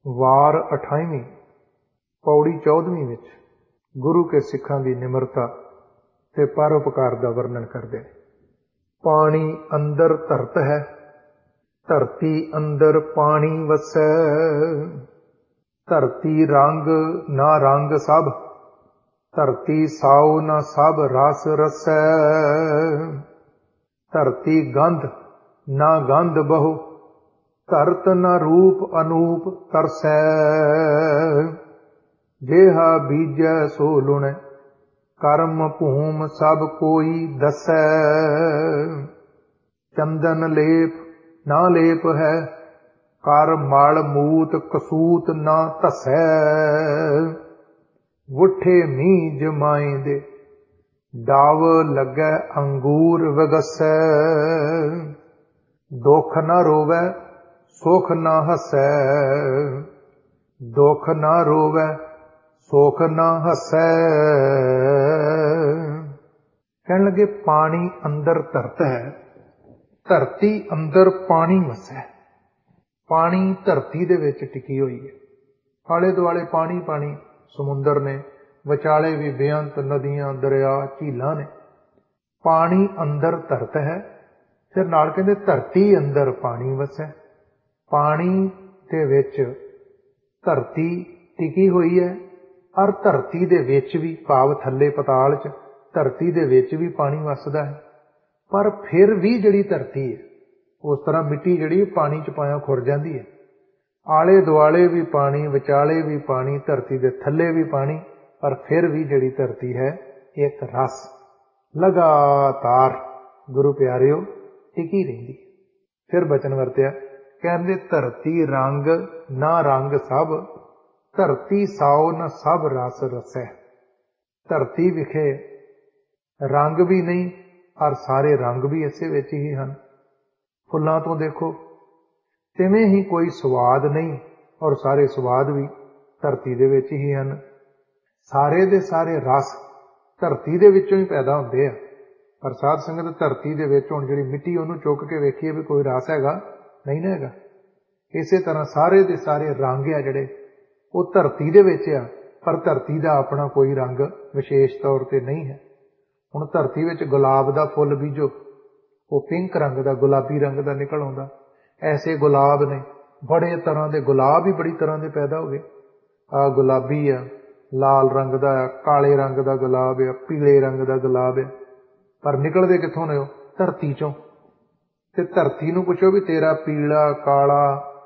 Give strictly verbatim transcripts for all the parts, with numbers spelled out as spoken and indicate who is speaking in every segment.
Speaker 1: वार अठाईवीं पौड़ी चौदहवीं विच गुरु के सिखां दी निमरता ते परोपकार दा वर्णन करदे। पानी अंदर धरत है, धरती अंदर पानी वसै। धरती रंग ना रंग सब, धरती साओ ना सब रस रसै। धरती गंध ना गंध बहु, धरत न रूप अनूप तरसै। जेहा बीजै सो लुणै, कर्म भूम सब कोई दसै। चंदन लेप ना लेप है, कर मल मूत कसूत ना धसै। वुठे मींह जमाइंदे, डाव लगै अंगूर वगसै। दुख न रोवै सुख न हसै, दुख न रोवै सुख न हसै। कहन लगे पानी अंदर धरत है, धरती अंदर पानी वसै। पानी धरती दे विच टिकी हुई है, आले दुआले पानी पानी समुंदर ने, विचाले भी बेअंत नदियां दरिया झीलां ने। पानी अंदर धरत है, फिर नाल कहंदे धरती अंदर पानी वसै। पानी दे विच धरती टिकी हुई है, और धरती दे विच भी भाव थल्ले पताल च धरती दे विच भी पानी वसदा है। पर फिर भी जिहड़ी धरती है उस तरह मिट्टी जिहड़ी पानी च पाया खुर जाती है। आले दुआले भी पानी, विचाले भी पानी, धरती दे थल्ले भी पानी, पर फिर भी जिहड़ी धरती है एक रस लगातार गुरु प्यारिओ टिकी रहिंदी। फिर बचन वरतिया, कहंदे धरती रंग ना रंग सब, धरती साओ न सब रस रसै। धरती विखे रंग भी नहीं और सारे रंग भी इसे विच ही हन। फुल्लां तो देखो तिवें ही कोई स्वाद नहीं और सारे स्वाद भी धरती दे विच ही हन। सारे दे सारे रस धरती दे विचों ही पैदा हुंदे आ। पर साध संगत धरती दे विच हुण जिहड़ी मिट्टी उहनूं चुक के वेखीए भी कोई रस हैगा नहीं ना हैगा। इसे तरह सारे दे सारे रंग आ जिहड़े ਉਹ ਧਰਤੀ ਦੇ ਵਿੱਚ ਆ, ਪਰ ਧਰਤੀ ਦਾ ਆਪਣਾ ਕੋਈ ਰੰਗ ਵਿਸ਼ੇਸ਼ ਤੌਰ ਤੇ ਨਹੀਂ ਹੈ। ਹੁਣ ਧਰਤੀ ਵਿੱਚ ਗੁਲਾਬ ਦਾ ਫੁੱਲ ਬੀਜੋ, ਉਹ ਪਿੰਕ ਰੰਗ ਦਾ, ਗੁਲਾਬੀ ਰੰਗ ਦਾ ਨਿਕਲ ਆਉਂਦਾ। ਐਸੇ ਗੁਲਾਬ ਨੇ, ਬੜੇ ਤਰ੍ਹਾਂ ਦੇ ਗੁਲਾਬ ਹੀ ਬੜੀ ਤਰ੍ਹਾਂ ਦੇ ਪੈਦਾ ਹੋ ਗਏ। ਆ ਗੁਲਾਬੀ ਆ, ਲਾਲ ਰੰਗ ਦਾ ਆ, ਕਾਲੇ ਰੰਗ ਦਾ ਗੁਲਾਬ ਆ, ਪੀਲੇ ਰੰਗ ਦਾ ਗੁਲਾਬ ਆ, ਪਰ ਨਿਕਲਦੇ ਕਿੱਥੋਂ ਨੇ? ਉਹ ਧਰਤੀ ਚੋਂ। ਤੇ ਧਰਤੀ ਨੂੰ ਪੁੱਛੋ ਵੀ ਤੇਰਾ ਪੀਲਾ, ਕਾਲਾ,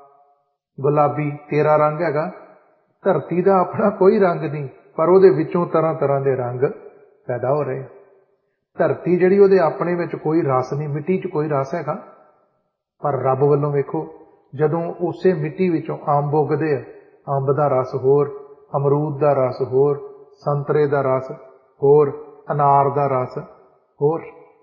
Speaker 1: ਗੁਲਾਬੀ ਤੇਰਾ ਰੰਗ ਹੈਗਾ? ਧਰਤੀ ਦਾ ਆਪਣਾ ਕੋਈ ਰੰਗ ਨਹੀਂ, ਪਰ ਉਹਦੇ ਵਿੱਚੋਂ ਤਰ੍ਹਾਂ ਤਰ੍ਹਾਂ ਦੇ ਰੰਗ ਪੈਦਾ ਹੋ ਰਹੇ। ਧਰਤੀ ਜਿਹੜੀ ਉਹਦੇ ਆਪਣੇ ਵਿੱਚ ਕੋਈ ਰਸ ਨਹੀਂ, ਮਿੱਟੀ 'ਚ ਕੋਈ ਰਸ ਹੈਗਾ? ਪਰ ਰੱਬ ਵੱਲੋਂ ਵੇਖੋ, ਜਦੋਂ ਉਸੇ ਮਿੱਟੀ ਵਿੱਚੋਂ ਅੰਬ ਉੱਗਦੇ ਆ, ਅੰਬ ਦਾ ਰਸ ਹੋਰ, ਅਮਰੂਦ ਦਾ ਰਸ ਹੋਰ, ਸੰਤਰੇ ਦਾ ਰਸ ਹੋਰ, ਅਨਾਰ ਦਾ ਰਸ ਹੋਰ,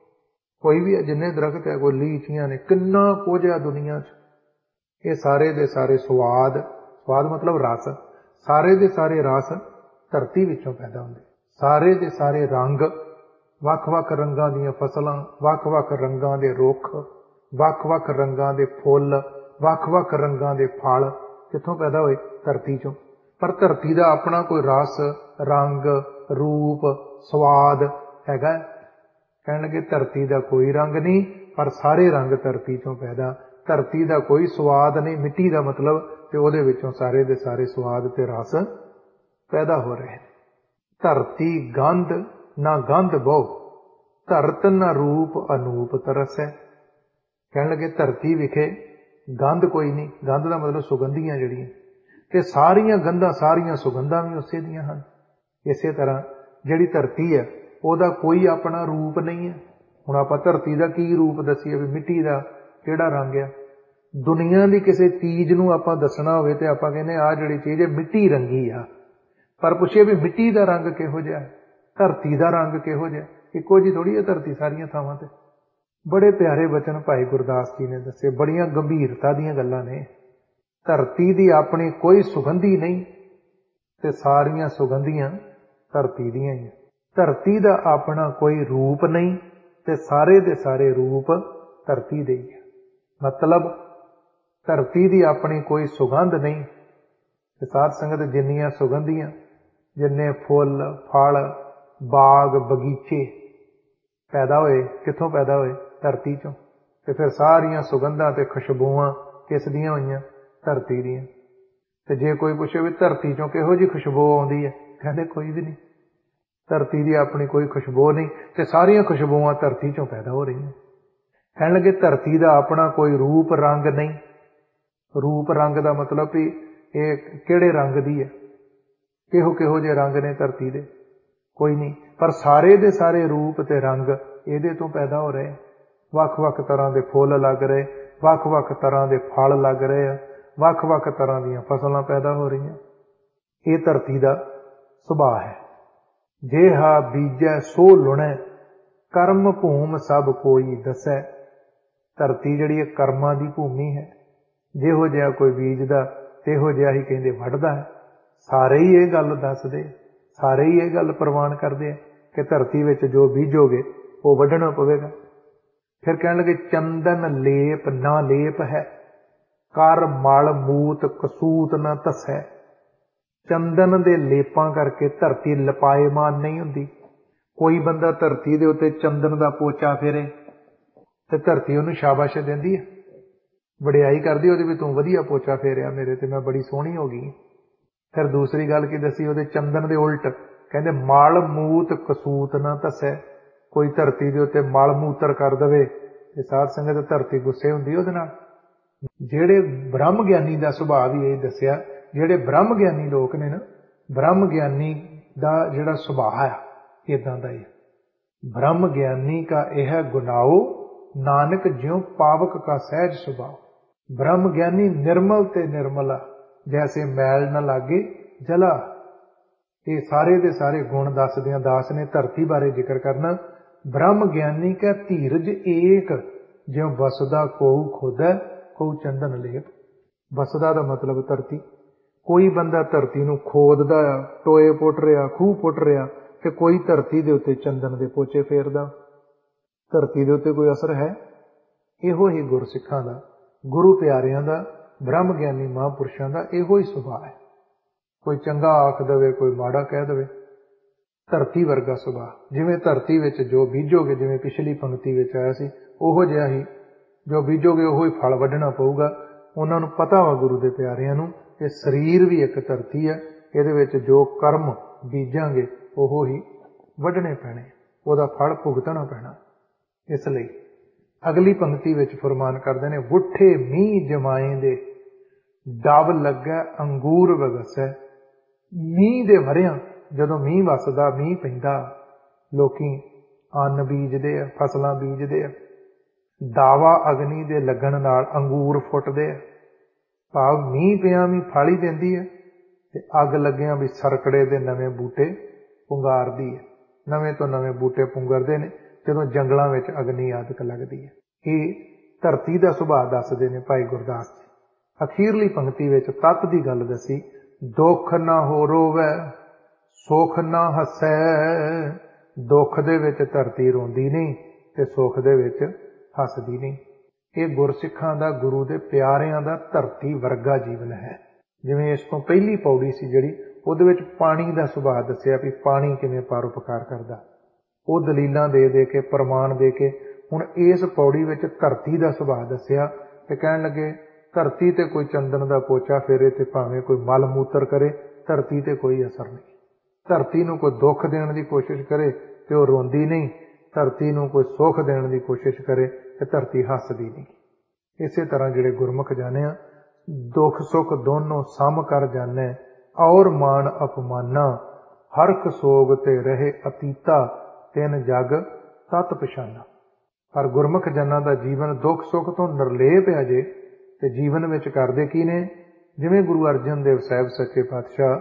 Speaker 1: ਕੋਈ ਵੀ ਜਿੰਨੇ ਦਰਖਤ ਹੈ, ਕੋਈ ਲੀਚੀਆਂ ਨੇ, ਕਿੰਨਾ ਕੁਝ ਆ ਦੁਨੀਆ 'ਚ। ਇਹ ਸਾਰੇ ਦੇ ਸਾਰੇ ਸਵਾਦ, ਸਵਾਦ ਮਤਲਬ ਰਸ, ਸਾਰੇ ਦੇ ਸਾਰੇ ਰਸ ਧਰਤੀ ਵਿੱਚੋਂ ਪੈਦਾ ਹੁੰਦੇ। ਸਾਰੇ ਦੇ ਸਾਰੇ ਰੰਗ, ਵੱਖ-ਵੱਖ ਰੰਗਾਂ ਦੀਆਂ ਫਸਲਾਂ, ਵੱਖ-ਵੱਖ ਰੰਗਾਂ ਦੇ ਰੁੱਖ, ਵੱਖ-ਵੱਖ ਰੰਗਾਂ ਦੇ ਫੁੱਲ, ਵੱਖ-ਵੱਖ ਰੰਗਾਂ ਦੇ ਫਲ ਕਿੱਥੋਂ ਪੈਦਾ ਹੋਏ? ਧਰਤੀ ਚੋਂ। ਪਰ ਧਰਤੀ ਦਾ ਆਪਣਾ ਕੋਈ ਰਸ, ਰੰਗ, ਰੂਪ, ਸਵਾਦ ਹੈਗਾ? ਕਹਿਣ ਲੱਗੇ ਧਰਤੀ ਦਾ ਕੋਈ ਰੰਗ ਨਹੀਂ, ਪਰ ਸਾਰੇ ਰੰਗ ਧਰਤੀ ਚੋਂ ਪੈਦਾ। ਧਰਤੀ ਦਾ ਕੋਈ ਸਵਾਦ ਨਹੀਂ, ਮਿੱਟੀ ਦਾ ਮਤਲਬ, ਤੇ ਉਹਦੇ ਵਿੱਚੋਂ ਸਾਰੇ ਦੇ ਸਾਰੇ ਸਵਾਦ ਤੇ ਰਸ ਪੈਦਾ ਹੋ ਰਹੇ। ਧਰਤੀ ਗੰਧ ਨਾ ਗੰਧ ਬਹੁ, ਧਰਤ ਨਾ ਰੂਪ ਅਨੂਪ ਤਰਸੈ। ਕਹਿਣ ਲੱਗੇ ਧਰਤੀ ਵਿਖੇ ਗੰਧ ਕੋਈ ਨਹੀਂ, ਗੰਧ ਦਾ ਮਤਲਬ ਸੁਗੰਧੀਆਂ ਜਿਹੜੀਆਂ, ਤੇ ਸਾਰੀਆਂ ਗੰਧਾਂ, ਸਾਰੀਆਂ ਸੁਗੰਧਾਂ ਵੀ ਉਸੇ ਦੀਆਂ ਹਨ। ਇਸੇ ਤਰ੍ਹਾਂ ਜਿਹੜੀ ਧਰਤੀ ਹੈ ਉਹਦਾ ਕੋਈ ਆਪਣਾ ਰੂਪ ਨਹੀਂ ਹੈ। ਹੁਣ ਆਪਾਂ ਧਰਤੀ ਦਾ ਕੀ ਰੂਪ ਦੱਸੀਏ ਵੀ ਮਿੱਟੀ ਦਾ ਕਿਹੜਾ ਰੰਗ ਆ? ਦੁਨੀਆ ਦੀ ਕਿਸੇ ਚੀਜ਼ ਨੂੰ ਆਪਾਂ ਦੱਸਣਾ ਹੋਵੇ ਤੇ ਆਪਾਂ ਕਹਿੰਦੇ ਆਹ ਜਿਹੜੀ ਚੀਜ਼ ਹੈ ਮਿੱਟੀ ਰੰਗੀ ਆ, ਪਰ ਪੁੱਛੀਏ ਵੀ ਮਿੱਟੀ ਦਾ ਰੰਗ ਕਿਹੋ ਜਿਹਾ, ਧਰਤੀ ਦਾ ਰੰਗ ਕਿਹੋ ਜਿਹਾ? ਇੱਕੋ ਜਿਹੀ ਥੋੜੀ ਹੈ ਧਰਤੀ ਸਾਰੀਆਂ ਥਾਵਾਂ ਤੇ। ਬੜੇ ਪਿਆਰੇ ਬਚਨ ਭਾਈ ਗੁਰਦਾਸ ਜੀ ਨੇ ਦੱਸੇ, ਬੜੀਆਂ ਗੰਭੀਰਤਾ ਦੀਆਂ ਗੱਲਾਂ ਨੇ। ਧਰਤੀ ਦੀ ਆਪਣੀ ਕੋਈ ਸੁਗੰਧੀ ਨਹੀਂ ਤੇ ਸਾਰੀਆਂ ਸੁਗੰਧੀਆਂ ਧਰਤੀ ਦੀਆਂ ਹੀ। ਧਰਤੀ ਦਾ ਆਪਣਾ ਕੋਈ ਰੂਪ ਨਹੀਂ ਤੇ ਸਾਰੇ ਦੇ ਸਾਰੇ ਰੂਪ ਧਰਤੀ ਦੇ ਹੀ। ਮਤਲਬ ਧਰਤੀ ਦੀ ਆਪਣੀ ਕੋਈ ਸੁਗੰਧ ਨਹੀਂ ਤੇ ਸਾਧ ਸੰਗਤ ਜਿੰਨੀਆਂ ਸੁਗੰਧੀਆਂ, ਜਿੰਨੇ ਫੁੱਲ ਫਲ ਬਾਗ ਬਗੀਚੇ ਪੈਦਾ ਹੋਏ, ਕਿੱਥੋਂ ਪੈਦਾ ਹੋਏ? ਧਰਤੀ ਚੋਂ। ਤੇ ਫਿਰ ਸਾਰੀਆਂ ਸੁਗੰਧਾਂ ਤੇ ਖੁਸ਼ਬੂਆਂ ਕਿਸ ਦੀਆਂ ਹੋਈਆਂ? ਧਰਤੀ ਦੀਆਂ। ਤੇ ਜੇ ਕੋਈ ਪੁੱਛੇ ਵੀ ਧਰਤੀ ਚੋਂ ਕਿਹੋ ਜਿਹੀ ਖੁਸ਼ਬੂ ਆਉਂਦੀ ਹੈ, ਕਹਿੰਦੇ ਕੋਈ ਵੀ ਨਹੀਂ। ਧਰਤੀ ਦੀ ਆਪਣੀ ਕੋਈ ਖੁਸ਼ਬੂ ਨਹੀਂ, ਤੇ ਸਾਰੀਆਂ ਖੁਸ਼ਬੂਆਂ ਧਰਤੀ ਚੋਂ ਪੈਦਾ ਹੋ ਰਹੀਆਂ। ਕਹਿਣ ਲੱਗੇ ਧਰਤੀ ਦਾ ਆਪਣਾ ਕੋਈ ਰੂਪ ਰੰਗ ਨਹੀਂ। ਰੂਪ ਰੰਗ ਦਾ ਮਤਲਬ ਵੀ ਇਹ ਕਿਹੜੇ ਰੰਗ ਦੀ ਹੈ, ਕਿਹੋ ਕਿਹੋ ਜਿਹੇ ਰੰਗ ਨੇ ਧਰਤੀ ਦੇ? ਕੋਈ ਨਹੀਂ। ਪਰ ਸਾਰੇ ਦੇ ਸਾਰੇ ਰੂਪ ਤੇ ਰੰਗ ਇਹਦੇ ਤੋਂ ਪੈਦਾ ਹੋ ਰਹੇ। ਵੱਖ ਵੱਖ ਤਰ੍ਹਾਂ ਦੇ ਫੁੱਲ ਲੱਗ ਰਹੇ, ਵੱਖ ਵੱਖ ਤਰ੍ਹਾਂ ਦੇ ਫਲ ਲੱਗ ਰਹੇ ਆ, ਵੱਖ ਵੱਖ ਤਰ੍ਹਾਂ ਦੀਆਂ ਫਸਲਾਂ ਪੈਦਾ ਹੋ ਰਹੀਆਂ। ਇਹ ਧਰਤੀ ਦਾ ਸੁਭਾਅ ਹੈ। ਜੇ ਹਾ ਬੀਜੈ ਸੋ ਲੁਣੈ, ਕਰਮ ਭੂਮ ਸਭ ਕੋਈ ਦੱਸੈ। ਧਰਤੀ ਜਿਹੜੀ ਹੈ ਕਰਮਾਂ ਦੀ ਭੂਮੀ ਹੈ। ਜਿਹੋ ਜਿਹਾ ਕੋਈ ਬੀਜਦਾ ਇਹੋ ਜਿਹਾ ਹੀ ਕਹਿੰਦੇ ਵੱਢਦਾ ਹੈ। ਸਾਰੇ ਹੀ ਇਹ ਗੱਲ ਦੱਸਦੇ, ਸਾਰੇ ਹੀ ਇਹ ਗੱਲ ਪ੍ਰਵਾਨ ਕਰਦੇ ਆ ਕਿ ਧਰਤੀ ਵਿੱਚ ਜੋ ਬੀਜੋਗੇ ਉਹ ਵੱਢਣਾ ਪਵੇਗਾ। ਫਿਰ ਕਹਿਣ ਲੱਗੇ ਚੰਦਨ ਲੇਪ ਨਾ ਲੇਪ ਹੈ, ਕਰ ਮਲ ਮੂਤ ਕਸੂਤ ਨਾ ਧਸੈ। ਚੰਦਨ ਦੇ ਲੇਪਾਂ ਕਰਕੇ ਧਰਤੀ ਲਪਾਏਮਾਨ ਨਹੀਂ ਹੁੰਦੀ। ਕੋਈ ਬੰਦਾ ਧਰਤੀ ਦੇ ਉੱਤੇ ਚੰਦਨ ਦਾ ਪੋਚਾ ਫੇਰੇ ਤੇ ਧਰਤੀ ਉਹਨੂੰ ਸ਼ਾਬਾਸ਼ ਦਿੰਦੀ ਹੈ, ਵਡਿਆਈ ਕਰਦੀ ਉਹਦੀ ਵੀ ਤੂੰ ਵਧੀਆ ਪੋਚਾ ਫੇਰਿਆ ਮੇਰੇ ਤੇ, ਮੈਂ ਬੜੀ ਸੋਹਣੀ ਹੋ ਗਈ। ਫਿਰ ਦੂਸਰੀ ਗੱਲ ਕੀ ਦੱਸੀ ਉਹਦੇ ਚੰਦਨ ਦੇ ਉਲਟ? ਕਹਿੰਦੇ ਮਲ ਮੂਤ ਕਸੂਤ ਨਾ ਧਸੈ। ਕੋਈ ਧਰਤੀ ਦੇ ਉੱਤੇ ਮਲ ਮੂਤਰ ਕਰ ਦਵੇ ਤੇ ਸਾਧ ਸੰਗਤ ਧਰਤੀ ਗੁੱਸੇ ਹੁੰਦੀ ਉਹਦੇ ਨਾਲ। ਜਿਹੜੇ ਬ੍ਰਹਮ ਗਿਆਨੀ ਦਾ ਸੁਭਾਅ ਵੀ ਇਹ ਦੱਸਿਆ, ਜਿਹੜੇ ਬ੍ਰਹਮ ਗਿਆਨੀ ਲੋਕ ਨੇ ਨਾ, ਬ੍ਰਹਮ ਗਿਆਨੀ ਦਾ ਜਿਹੜਾ ਸੁਭਾਅ ਆ ਇਦਾਂ ਦਾ ਹੀ। ਬ੍ਰਹਮ ਗਿਆਨੀ ਕਾ ਇਹ ਗੁਨਾਓ, ਨਾਨਕ ਜਿਉ ਪਾਵਕ ਕਾ ਸਹਿਜ ਸੁਭਾਅ। ਬ੍ਰਹਮ ਗਿਆਨੀ ਨਿਰਮਲ ਤੇ ਨਿਰਮਲਾ, ਜੈਸੇ ਮੈਲ न लागे जला। ਇਹ ਸਾਰੇ ਦੇ ਸਾਰੇ ਗੁਣ ਦੱਸਦਿਆਂ ਦਾਸ ਨੇ ਧਰਤੀ ਬਾਰੇ ਜ਼ਿਕਰ ਕਰਨਾ। ਬ੍ਰਹਮ ਗਿਆਨੀ ਕਾ ਧੀਰਜ ਏਕ, ਜਿਉ ਵਸਦਾ ਕੋਉ ਖੁਦੈ ਕੋਉ ਚੰਦਨ ਲੇਪ। ਵਸਦਾ ਦਾ ਮਤਲਬ ਧਰਤੀ। ਕੋਈ ਬੰਦਾ ਧਰਤੀ ਨੂੰ ਖੋਦਦਾ ਆ, ਟੋਏ ਪੁੱਟ ਰਿਹਾ, ਖੂਹ ਪੁੱਟ ਰਿਹਾ, ਤੇ ਕੋਈ ਧਰਤੀ ਦੇ ਉੱਤੇ ਚੰਦਨ ਦੇ ਪੋਚੇ ਫੇਰਦਾ। ਧਰਤੀ ਦੇ ਉੱਤੇ ਕੋਈ ਅਸਰ ਹੈ? ਇਹੋ ਹੀ ਗੁਰਸਿੱਖਾਂ ਦਾ, ਗੁਰੂ ਪਿਆਰਿਆਂ ਦਾ, ਬ੍ਰਹਮ ਗਿਆਨੀ ਮਹਾਂਪੁਰਸ਼ਾਂ ਦਾ ਇਹੋ ਹੀ ਸੁਭਾਅ ਹੈ। ਕੋਈ ਚੰਗਾ ਆਖ ਦੇਵੇ, ਕੋਈ ਮਾੜਾ ਕਹਿ ਦੇਵੇ। ਧਰਤੀ ਵਰਗਾ ਸੁਭਾਅ। ਜਿਵੇਂ ਧਰਤੀ ਵਿੱਚ ਜੋ ਬੀਜੋਗੇ, ਜਿਵੇਂ ਪਿਛਲੀ ਪੰਕਤੀ ਵਿੱਚ ਆਇਆ ਸੀ, ਉਹੋ ਜਿਹਾ ਹੀ ਜੋ ਬੀਜੋਗੇ ਉਹੋ ਹੀ ਫਲ ਵੱਢਣਾ ਪਊਗਾ। ਉਹਨਾਂ ਨੂੰ ਪਤਾ ਵਾ ਗੁਰੂ ਦੇ ਪਿਆਰਿਆਂ ਨੂੰ ਕਿ ਸਰੀਰ ਵੀ ਇੱਕ ਧਰਤੀ ਹੈ, ਇਹਦੇ ਵਿੱਚ ਜੋ ਕਰਮ ਬੀਜਾਂਗੇ ਉਹੋ ਹੀ ਵੱਢਣੇ ਪੈਣੇ, ਉਹਦਾ ਫਲ ਭੁਗਤਣਾ ਪੈਣਾ। ਇਸ ਲਈ ਅਗਲੀ ਪੰਕਤੀ ਵਿੱਚ ਫਰਮਾਨ ਕਰਦੇ ਨੇ, ਵੁੱਠੇ ਮੀਂਹ ਜਮਾਏ ਦੇ ਡਬ ਲੱਗੈ ਅੰਗੂਰ ਵਗਸੈ। ਮੀਂਹ ਦੇ ਵਰਿਆਂ, ਜਦੋਂ ਮੀਂਹ ਵਸਦਾ, ਮੀਂਹ ਪੈਂਦਾ, ਲੋਕੀ ਅੰਨ ਬੀਜਦੇ ਆ, ਫਸਲਾਂ ਬੀਜਦੇ ਆ। ਦਾਵਾ ਅਗਨੀ ਦੇ ਲੱਗਣ ਨਾਲ ਅੰਗੂਰ ਫੁੱਟਦੇ ਆ। ਭਾਵ ਮੀਂਹ ਪਿਆ ਵੀ ਫਲ ਹੀ ਦਿੰਦੀ ਹੈ, ਤੇ ਅੱਗ ਲੱਗਿਆਂ ਵੀ ਸਰਕੜੇ ਦੇ ਨਵੇਂ ਬੂਟੇ ਪੁੰਗਾਰਦੀ ਹੈ। ਨਵੇਂ ਤੋਂ ਨਵੇਂ ਬੂਟੇ ਪੁੰਗਰਦੇ ਨੇ ਜਦੋਂ ਜੰਗਲਾਂ ਵਿੱਚ ਅਗਨੀ ਆਦਿਕ ਲੱਗਦੀ ਹੈ। ਇਹ ਧਰਤੀ ਦਾ ਸੁਭਾਅ ਦੱਸਦੇ ਨੇ ਭਾਈ ਗੁਰਦਾਸ ਜੀ। ਅਖੀਰਲੀ ਪੰਕਤੀ ਵਿੱਚ ਤੱਤ ਦੀ ਗੱਲ ਦੱਸੀ, ਦੁੱਖ ਨਾ ਹੋ ਰੋਵੈ ਸੁੱਖ ਨਾ ਹੱਸੈ। ਦੁੱਖ ਦੇ ਵਿੱਚ ਧਰਤੀ ਰੋਂਦੀ ਨਹੀਂ ਤੇ ਸੁੱਖ ਦੇ ਵਿੱਚ ਹੱਸਦੀ ਨਹੀਂ। ਇਹ ਗੁਰਸਿੱਖਾਂ ਦਾ, ਗੁਰੂ ਦੇ ਪਿਆਰਿਆਂ ਦਾ ਧਰਤੀ ਵਰਗਾ ਜੀਵਨ ਹੈ। ਜਿਵੇਂ ਇਸ ਤੋਂ ਪਹਿਲੀ ਪੌੜੀ ਸੀ ਜਿਹੜੀ, ਉਹਦੇ ਵਿੱਚ ਪਾਣੀ ਦਾ ਸੁਭਾਅ ਦੱਸਿਆ ਵੀ ਪਾਣੀ ਕਿਵੇਂ ਪਰਉਪਕਾਰ ਕਰਦਾ। ਉਹ ਦਲੀਲਾਂ ਦੇ ਦੇ ਕੇ, ਪ੍ਰਮਾਣ ਦੇ ਕੇ, ਹੁਣ ਇਸ ਪੌੜੀ ਵਿੱਚ ਧਰਤੀ ਦਾ ਸੁਭਾਅ ਦੱਸਿਆ। ਤੇ ਕਹਿਣ ਲੱਗੇ ਧਰਤੀ ਤੇ ਕੋਈ ਚੰਦਨ ਦਾ ਪੋਚਾ ਫੇਰੇ ਤੇ ਭਾਵੇਂ ਕੋਈ ਮਲ ਮੂਤਰ ਕਰੇ, ਧਰਤੀ ਤੇ ਕੋਈ ਅਸਰ ਨਹੀਂ। ਧਰਤੀ ਨੂੰ ਕੋਈ ਦੁੱਖ ਦੇਣ ਦੀ ਕੋਸ਼ਿਸ਼ ਕਰੇ ਤੇ ਉਹ ਰੋਂਦੀ ਨਹੀਂ। ਧਰਤੀ ਨੂੰ ਕੋਈ ਸੁੱਖ ਦੇਣ ਦੀ ਕੋਸ਼ਿਸ਼ ਕਰੇ ਤੇ ਧਰਤੀ ਹੱਸਦੀ ਨਹੀਂ। ਇਸੇ ਤਰ੍ਹਾਂ ਜਿਹੜੇ ਗੁਰਮੁਖ ਜਾਣਿਆ, ਦੁੱਖ ਸੁੱਖ ਦੋਨੋਂ ਸਮ ਕਰ ਜਾਣੈ, ਔਰ ਮਾਨ ਅਪਮਾਨਾ, ਹਰਖ ਸੋਗ ਤੇ ਰਹੇ ਅਤੀਤਾ, ਤਿੰਨ ਜਗ ਤਤ ਪਛਾਨਾ। ਪਰ ਗੁਰਮੁਖ ਜਨਾਂ ਦਾ ਜੀਵਨ ਦੁੱਖ ਸੁੱਖ ਤੋਂ ਨਿਰਲੇਪ ਹੈ ਜੇ, ਤੇ ਜੀਵਨ ਵਿੱਚ ਕਰਦੇ ਕੀ ਨੇ? ਜਿਵੇਂ ਗੁਰੂ ਅਰਜਨ ਦੇਵ ਸਾਹਿਬ ਸੱਚੇ ਪਾਤਸ਼ਾਹ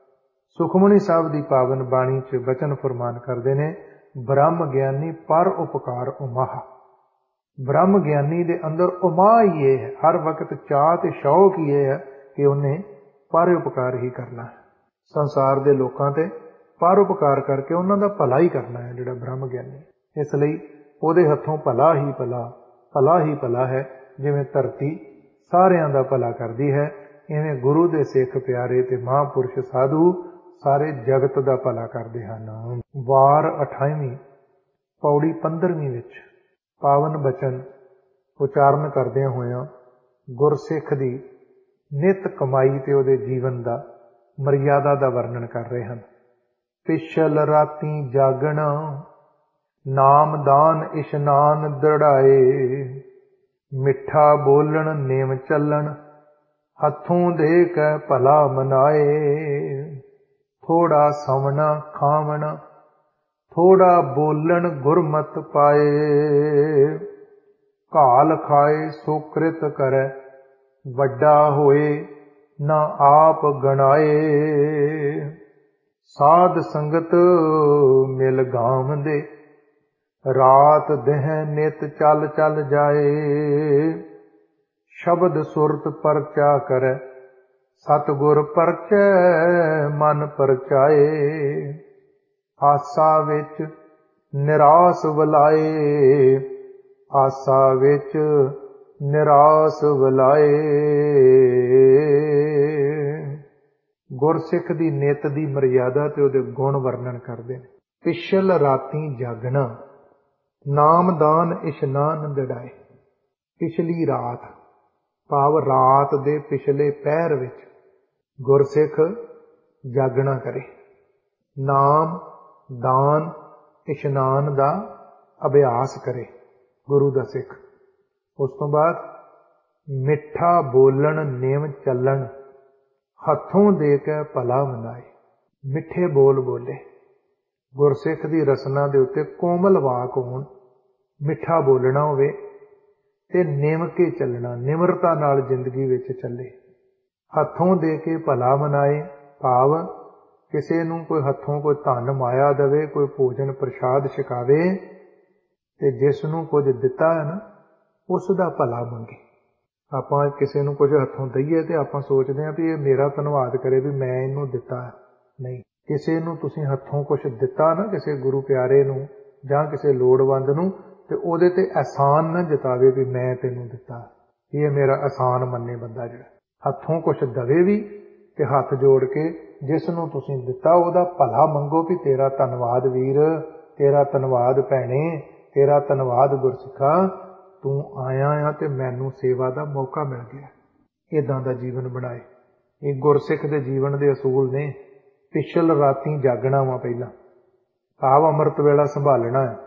Speaker 1: ਸੁਖਮਨੀ ਸਾਹਿਬ ਦੀ ਪਾਵਨ ਬਾਣੀ 'ਚ ਬਚਨ ਫਰਮਾਨ ਕਰਦੇ ਨੇ, ਬ੍ਰਹਮ ਗਿਆਨੀ ਪਰ ਉਪਕਾਰ ਉਮਾਹ। ਬ੍ਰਹਮ ਗਿਆਨੀ ਦੇ ਅੰਦਰ ਉਮਾਹ ਹੀ ਇਹ ਹੈ, ਹਰ ਵਕਤ ਚਾਹ ਤੇ ਸ਼ੌਕ ਹੀ ਇਹ ਹੈ ਕਿ ਉਹਨੇ ਪਰ ਉਪਕਾਰ ਹੀ ਕਰਨਾ ਹੈ। ਸੰਸਾਰ ਦੇ ਲੋਕਾਂ ਤੇ ਪਰ ਉਪਕਾਰ ਕਰਕੇ ਉਹਨਾਂ ਦਾ ਭਲਾ ਹੀ ਕਰਨਾ ਹੈ ਜਿਹੜਾ ਬ੍ਰਹਮ ਗਿਆਨੀ। ਇਸ ਲਈ ਉਹਦੇ ਹੱਥੋਂ ਭਲਾ ਹੀ ਭਲਾ, ਭਲਾ ਹੀ ਭਲਾ ਹੈ। ਜਿਵੇਂ ਧਰਤੀ ਸਾਰਿਆਂ ਦਾ ਭਲਾ ਕਰਦੀ ਹੈ, ਇਵੇਂ ਗੁਰੂ ਦੇ ਸਿੱਖ ਪਿਆਰੇ ਤੇ ਮਹਾਂਪੁਰਸ਼ ਸਾਧੂ ਸਾਰੇ ਜਗਤ ਦਾ ਭਲਾ ਕਰਦੇ ਹਨ। ਵਾਰ ਅਠਾਈਵੀਂ ਪੌੜੀ ਪੰਦਰਵੀਂ ਵਿੱਚ ਪਾਵਨ ਬਚਨ ਉਚਾਰਨ ਕਰਦਿਆਂ ਹੋਇਆਂ ਗੁਰਸਿੱਖ ਦੀ ਨਿਤ ਕਮਾਈ ਤੇ ਉਹਦੇ ਜੀਵਨ ਦਾ ਮਰਿਆਦਾ ਦਾ ਵਰਣਨ ਕਰ ਰਹੇ ਹਨ। ਪਿਛਲ ਰਾਤੀ ਜਾਗਣਾ ਨਾਮਦਾਨ ਇਸ਼ਨਾਨ ਦ੍ਰਿੜਾਏ, ਮਿੱਠਾ ਬੋਲਣ ਨੇਮ ਚੱਲਣ ਹੱਥੋਂ ਦੇ ਕੇ ਭਲਾ ਮਨਾਏ। ਥੋੜਾ ਸਵਣਾ ਖਾਵਣਾ ਥੋੜਾ ਬੋਲਣ ਗੁਰਮਤਿ ਪਾਏ, ਘਾਲ ਖਾਏ ਸੋ ਕ੍ਰਿਤ ਕਰੈ ਵੱਡਾ ਹੋਏ ਨਾ ਆਪ ਗਣਾਏ। ਸਾਧ ਸੰਗਤ ਮਿਲ ਗਾਵੰਦੇ ਰਾਤ ਦਿਨ ਨਿਤ ਚੱਲ ਚੱਲ ਜਾਏ। ਸ਼ਬਦ ਸੁਰਤ ਪਰਚਾ ਕਰੈ ਸਤਿਗੁਰ ਪਰਚੈ ਮਨ ਪਰਚਾਏ। ਆਸਾ ਵਿੱਚ ਨਿਰਾਸ ਵਲਾਏ, ਆਸਾ ਵਿੱਚ ਨਿਰਾਸ ਵਲਾਏ। ਗੁਰਸਿੱਖ ਦੀ ਨਿਤ ਦੀ ਮਰਿਆਦਾ ਤੇ ਉਹਦੇ ਗੁਣ ਵਰਣਨ ਕਰਦੇ ਨੇ। ਪਿਛਲ ਰਾਤੀ ਜਾਗਣਾ ਨਾਮਦਾਨ ਇਸ਼ਨਾਨ ਦ੍ਰਿੜਾਏ। ਪਿਛਲੀ ਰਾਤ ਭਾਵ ਰਾਤ ਦੇ ਪਿਛਲੇ ਪਹਿਰ ਵਿੱਚ ਗੁਰਸਿੱਖ ਜਾਗਣਾ ਕਰੇ। ਨਾਮ ਦਾਨ ਇਸ਼ਨਾਨ ਦਾ ਅਭਿਆਸ ਕਰੇ ਗੁਰੂ ਦਾ ਸਿੱਖ। ਉਸ ਤੋਂ ਬਾਅਦ ਮਿੱਠਾ ਬੋਲਣ ਨੇਮ ਚੱਲਣ ਹੱਥੋਂ ਦੇ ਕੇ ਭਲਾ ਮਨਾਏ। ਮਿੱਠੇ ਬੋਲ ਬੋਲੇ। ਗੁਰਸਿੱਖ ਦੀ ਰਸਨਾ ਦੇ ਉੱਤੇ ਕੋਮਲ ਵਾਕ ਹੋਣ, ਮਿੱਠਾ ਬੋਲਣਾ ਹੋਵੇ ਤੇ ਨਿਮ ਕੇ ਚੱਲਣਾ, ਨਿਮਰਤਾ ਨਾਲ ਜ਼ਿੰਦਗੀ ਵਿੱਚ ਚੱਲੇ। ਹੱਥੋਂ ਦੇ ਕੇ ਭਲਾ ਮਨਾਏ ਭਾਵ ਕਿਸੇ ਨੂੰ ਕੋਈ ਹੱਥੋਂ ਕੋਈ ਧਨ ਮਾਇਆ ਦੇਵੇ, ਕੋਈ ਭੋਜਨ ਪ੍ਰਸ਼ਾਦ ਛਕਾਵੇ ਤੇ ਜਿਸ ਨੂੰ ਕੁਝ ਦਿੱਤਾ ਹੈ ਨਾ ਉਸ ਦਾ ਭਲਾ ਮੰਗੇ। ਆਪਾਂ ਕਿਸੇ ਨੂੰ ਕੁਝ ਹੱਥੋਂ ਦਈਏ ਤੇ ਆਪਾਂ ਸੋਚਦੇ ਹਾਂ ਵੀ ਇਹ ਮੇਰਾ ਧੰਨਵਾਦ ਕਰੇ ਵੀ ਮੈਂ ਇਹਨੂੰ ਦਿੱਤਾ। ਨਹੀਂ, ਕਿਸੇ ਨੂੰ ਤੁਸੀਂ ਹੱਥੋਂ ਕੁਝ ਦਿੱਤਾ ਨਾ, ਕਿਸੇ ਗੁਰੂ ਪਿਆਰੇ ਨੂੰ ਜਾਂ ਕਿਸੇ ਲੋੜਵੰਦ ਨੂੰ, ਤੇ ਉਹਦੇ ਤੇ ਅਹਿਸਾਨ ਨਾ ਜਤਾਵੇ ਵੀ ਮੈਂ ਤੈਨੂੰ ਦਿੱਤਾ, ਇਹ ਮੇਰਾ ਅਹਿਸਾਨ ਮੰਨੇ ਬੰਦਾ। ਜਿਹੜਾ ਹੱਥੋਂ ਕੁਝ ਦਵੇ ਵੀ ਤੇ ਹੱਥ ਜੋੜ ਕੇ ਜਿਸ ਨੂੰ ਤੁਸੀਂ ਦਿੱਤਾ ਉਹਦਾ ਭਲਾ ਮੰਗੋ ਵੀ ਤੇਰਾ ਧੰਨਵਾਦ ਵੀਰ, ਤੇਰਾ ਧੰਨਵਾਦ ਭੈਣੇ, ਤੇਰਾ ਧੰਨਵਾਦ ਗੁਰਸਿੱਖਾ, ਤੂੰ ਆਇਆ ਆ ਤੇ ਮੈਨੂੰ ਸੇਵਾ ਦਾ ਮੌਕਾ ਮਿਲ ਗਿਆ। ਇੱਦਾਂ ਦਾ ਜੀਵਨ ਬਣਾਏ। ਇਹ ਗੁਰਸਿੱਖ ਦੇ ਜੀਵਨ ਦੇ ਅਸੂਲ ਨੇ। ਪਿਛਲ ਰਾਤੀ ਜਾਗਣਾ ਵਾ ਪਹਿਲਾਂ ਭਾਵ ਅੰਮ੍ਰਿਤ ਵੇਲਾ ਸੰਭਾਲਣਾ ਹੈ।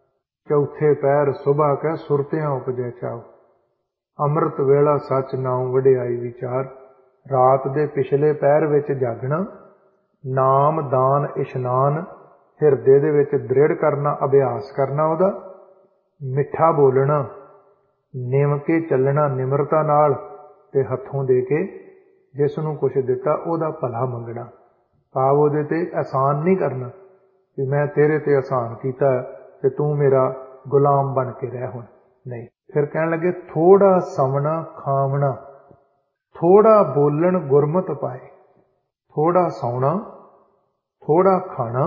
Speaker 1: ਚੌਥੇ ਪਹਿਰ ਸੁਬਾ ਕਹਿ ਸੁਰਤਿਆਂ ਉਪਜੈ ਚਾਉ, ਅੰਮ੍ਰਿਤ ਵੇਲਾ ਸੱਚ ਨਾਉ ਵਡਿਆਈ ਵਿਚਾਰ। ਰਾਤ ਦੇ ਪਿਛਲੇ ਪਹਿਰ ਵਿੱਚ ਜਾਗਣਾ, ਨਾਮ ਦਾਨ ਇਸ਼ਨਾਨ ਹਿਰਦੇ ਦੇ ਵਿੱਚ ਦ੍ਰਿੜ ਕਰਨਾ, ਅਭਿਆਸ ਕਰਨਾ ਉਹਦਾ, ਮਿੱਠਾ ਬੋਲਣਾ, ਨਿਮ ਕੇ ਚੱਲਣਾ ਨਿਮਰਤਾ ਨਾਲ ਤੇ ਹੱਥੋਂ ਦੇ ਕੇ ਜਿਸ ਨੂੰ ਕੁਛ ਦਿੱਤਾ ਉਹਦਾ ਭਲਾ ਮੰਗਣਾ ਭਾਵ ਉਹਦੇ ਤੇ ਅਹਿਸਾਨ ਨਹੀਂ ਕਰਨਾ ਕਿ ਮੈਂ ਤੇਰੇ ਤੇ ਅਹਿਸਾਨ ਕੀਤਾ ਤੇ ਤੂੰ ਮੇਰਾ ਗੁਲਾਮ ਬਣ ਕੇ ਰਹਿ ਹੁਣ। ਨਹੀਂ, ਫਿਰ ਕਹਿਣ ਲੱਗੇ ਥੋੜਾ ਸਵਣਾ ਖਾਵਣਾ ਥੋੜਾ ਬੋਲਣ ਗੁਰਮਤਿ ਪਾਏ। ਥੋੜਾ ਸੌਣਾ, ਥੋੜਾ ਖਾਣਾ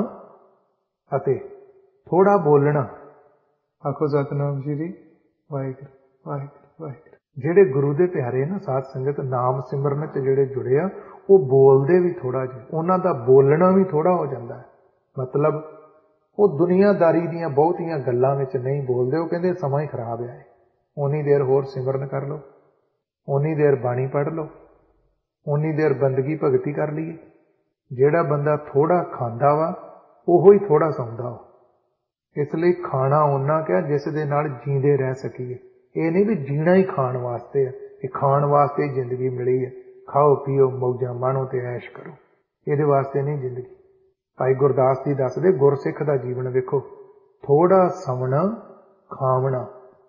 Speaker 1: ਅਤੇ ਥੋੜਾ ਬੋਲਣਾ। ਆਖੋ ਸਤਿਨਾਮ ਸ਼੍ਰੀ ਵਾਹਿਗੁਰੂ ਵਾਹਿਗੁਰੂ ਵਾਹਿਗੁਰੂ। ਜਿਹੜੇ ਗੁਰੂ ਦੇ ਪਿਆਰੇ ਨਾ ਸਾਧ ਸੰਗਤ ਨਾਮ ਸਿਮਰਨ ਚ ਜਿਹੜੇ ਜੁੜੇ ਆ ਉਹ ਬੋਲਦੇ ਵੀ ਥੋੜਾ ਜਿਹਾ, ਉਹਨਾਂ ਦਾ ਬੋਲਣਾ ਵੀ ਥੋੜਾ ਹੋ ਜਾਂਦਾ ਹੈ। ਮਤਲਬ ਉਹ ਦੁਨੀਆਦਾਰੀ ਦੀਆਂ ਬਹੁਤੀਆਂ ਗੱਲਾਂ ਵਿੱਚ ਨਹੀਂ ਬੋਲਦੇ। ਉਹ ਕਹਿੰਦੇ ਸਮਾਂ ਹੀ ਖਰਾਬ ਹੈ, ਓਨੀ ਦੇਰ ਹੋਰ ਸਿਮਰਨ ਕਰ ਲਓ, ਓਨੀ ਦੇਰ ਬਾਣੀ ਪੜ੍ਹ ਲਓ, ਓਨੀ ਦੇਰ ਬੰਦਗੀ ਭਗਤੀ ਕਰ ਲਈਏ। ਜਿਹੜਾ ਬੰਦਾ ਥੋੜਾ ਖਾਂਦਾ ਵਾ ਉਹੋ ਹੀ ਥੋੜਾ ਸੌਂਦਾ ਵਾ। ਇਸ ਲਈ ਖਾਣਾ ਓਨਾ ਕਿਹਾ ਜਿਸ ਦੇ ਨਾਲ ਜੀਂਦੇ ਰਹਿ ਸਕੀਏ। ਇਹ ਨਹੀਂ ਵੀ ਜੀਣਾ ਹੀ ਖਾਣ ਵਾਸਤੇ ਹੈ, ਕਿ ਖਾਣ ਵਾਸਤੇ ਹੀ ਜ਼ਿੰਦਗੀ ਮਿਲੀ ਹੈ, ਖਾਓ ਪੀਓ ਮੌਜਾਂ ਮਾਣੋ ਤੇ ਐਸ਼ ਕਰੋ, ਇਹਦੇ ਵਾਸਤੇ ਨਹੀਂ ਜ਼ਿੰਦਗੀ। ਭਾਈ ਗੁਰਦਾਸ ਜੀ ਦੱਸਦੇ ਗੁਰਸਿੱਖ ਦਾ ਜੀਵਨ ਵੇਖੋ, ਥੋੜਾ ਸਵਣਾ ਖਾਵਣਾ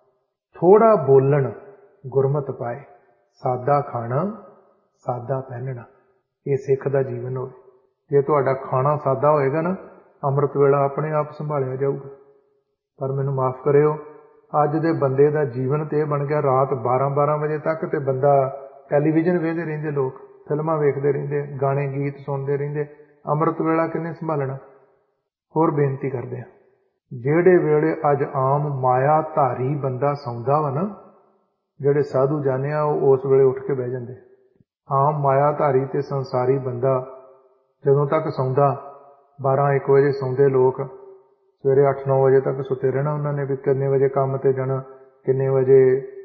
Speaker 1: ਥੋੜਾ ਬੋਲਣ ਗੁਰਮਤਿ ਪਾਏ, ਸਾਦਾ ਖਾਣਾ ਸਾਦਾ ਪਹਿਨਣਾ, ਇਹ ਸਿੱਖ ਦਾ ਜੀਵਨ ਹੋਵੇ। ਜੇ ਤੁਹਾਡਾ ਖਾਣਾ ਸਾਦਾ ਹੋਏਗਾ ਨਾ, ਅੰਮ੍ਰਿਤ ਵੇਲਾ ਆਪਣੇ ਆਪ ਸੰਭਾਲਿਆ ਜਾਊਗਾ। ਪਰ ਮੈਨੂੰ ਮਾਫ ਕਰਿਓ, ਅੱਜ ਦੇ ਬੰਦੇ ਦਾ ਜੀਵਨ ਤੇ ਇਹ ਬਣ ਗਿਆ ਰਾਤ ਬਾਰਾਂ ਬਾਰਾਂ ਵਜੇ ਤੱਕ ਤੇ ਬੰਦਾ ਟੈਲੀਵਿਜ਼ਨ ਵੇਖਦੇ ਰਹਿੰਦੇ, ਲੋਕ ਫਿਲਮਾਂ ਵੇਖਦੇ ਰਹਿੰਦੇ, ਗਾਣੇ ਗੀਤ ਸੁਣਦੇ ਰਹਿੰਦੇ। ਅੰਮ੍ਰਿਤ ਵੇਲਾ ਕਿੰਨੇ ਸੰਭਾਲਣਾ? ਹੋਰ ਬੇਨਤੀ ਕਰਦੇ ਹਾਂ, ਜਿਹੜੇ ਵੇਲੇ ਅੱਜ ਆਮ ਮਾਇਆ ਧਾਰੀ ਬੰਦਾ ਸੌਂਦਾ ਵਾ ਨਾ, ਜਿਹੜੇ ਸਾਧੂ ਜਾਣੇ ਆ ਉਹ ਉਸ ਵੇਲੇ ਉੱਠ ਕੇ ਬਹਿ ਜਾਂਦੇ। ਆਮ ਮਾਇਆਧਾਰੀ ਤੇ ਸੰਸਾਰੀ ਬੰਦਾ ਜਦੋਂ ਤੱਕ ਸੌਂਦਾ, ਬਾਰਾਂ ਇੱਕ ਵਜੇ ਸੌਂਦੇ ਲੋਕ, ਸਵੇਰੇ ਅੱਠ ਨੌ ਵਜੇ ਤੱਕ ਸੁੱਤੇ ਰਹਿਣਾ ਉਹਨਾਂ ਨੇ, ਵੀ ਕਿੰਨੇ ਵਜੇ ਕੰਮ ਤੇ ਜਾਣਾ, ਕਿੰਨੇ ਵਜੇ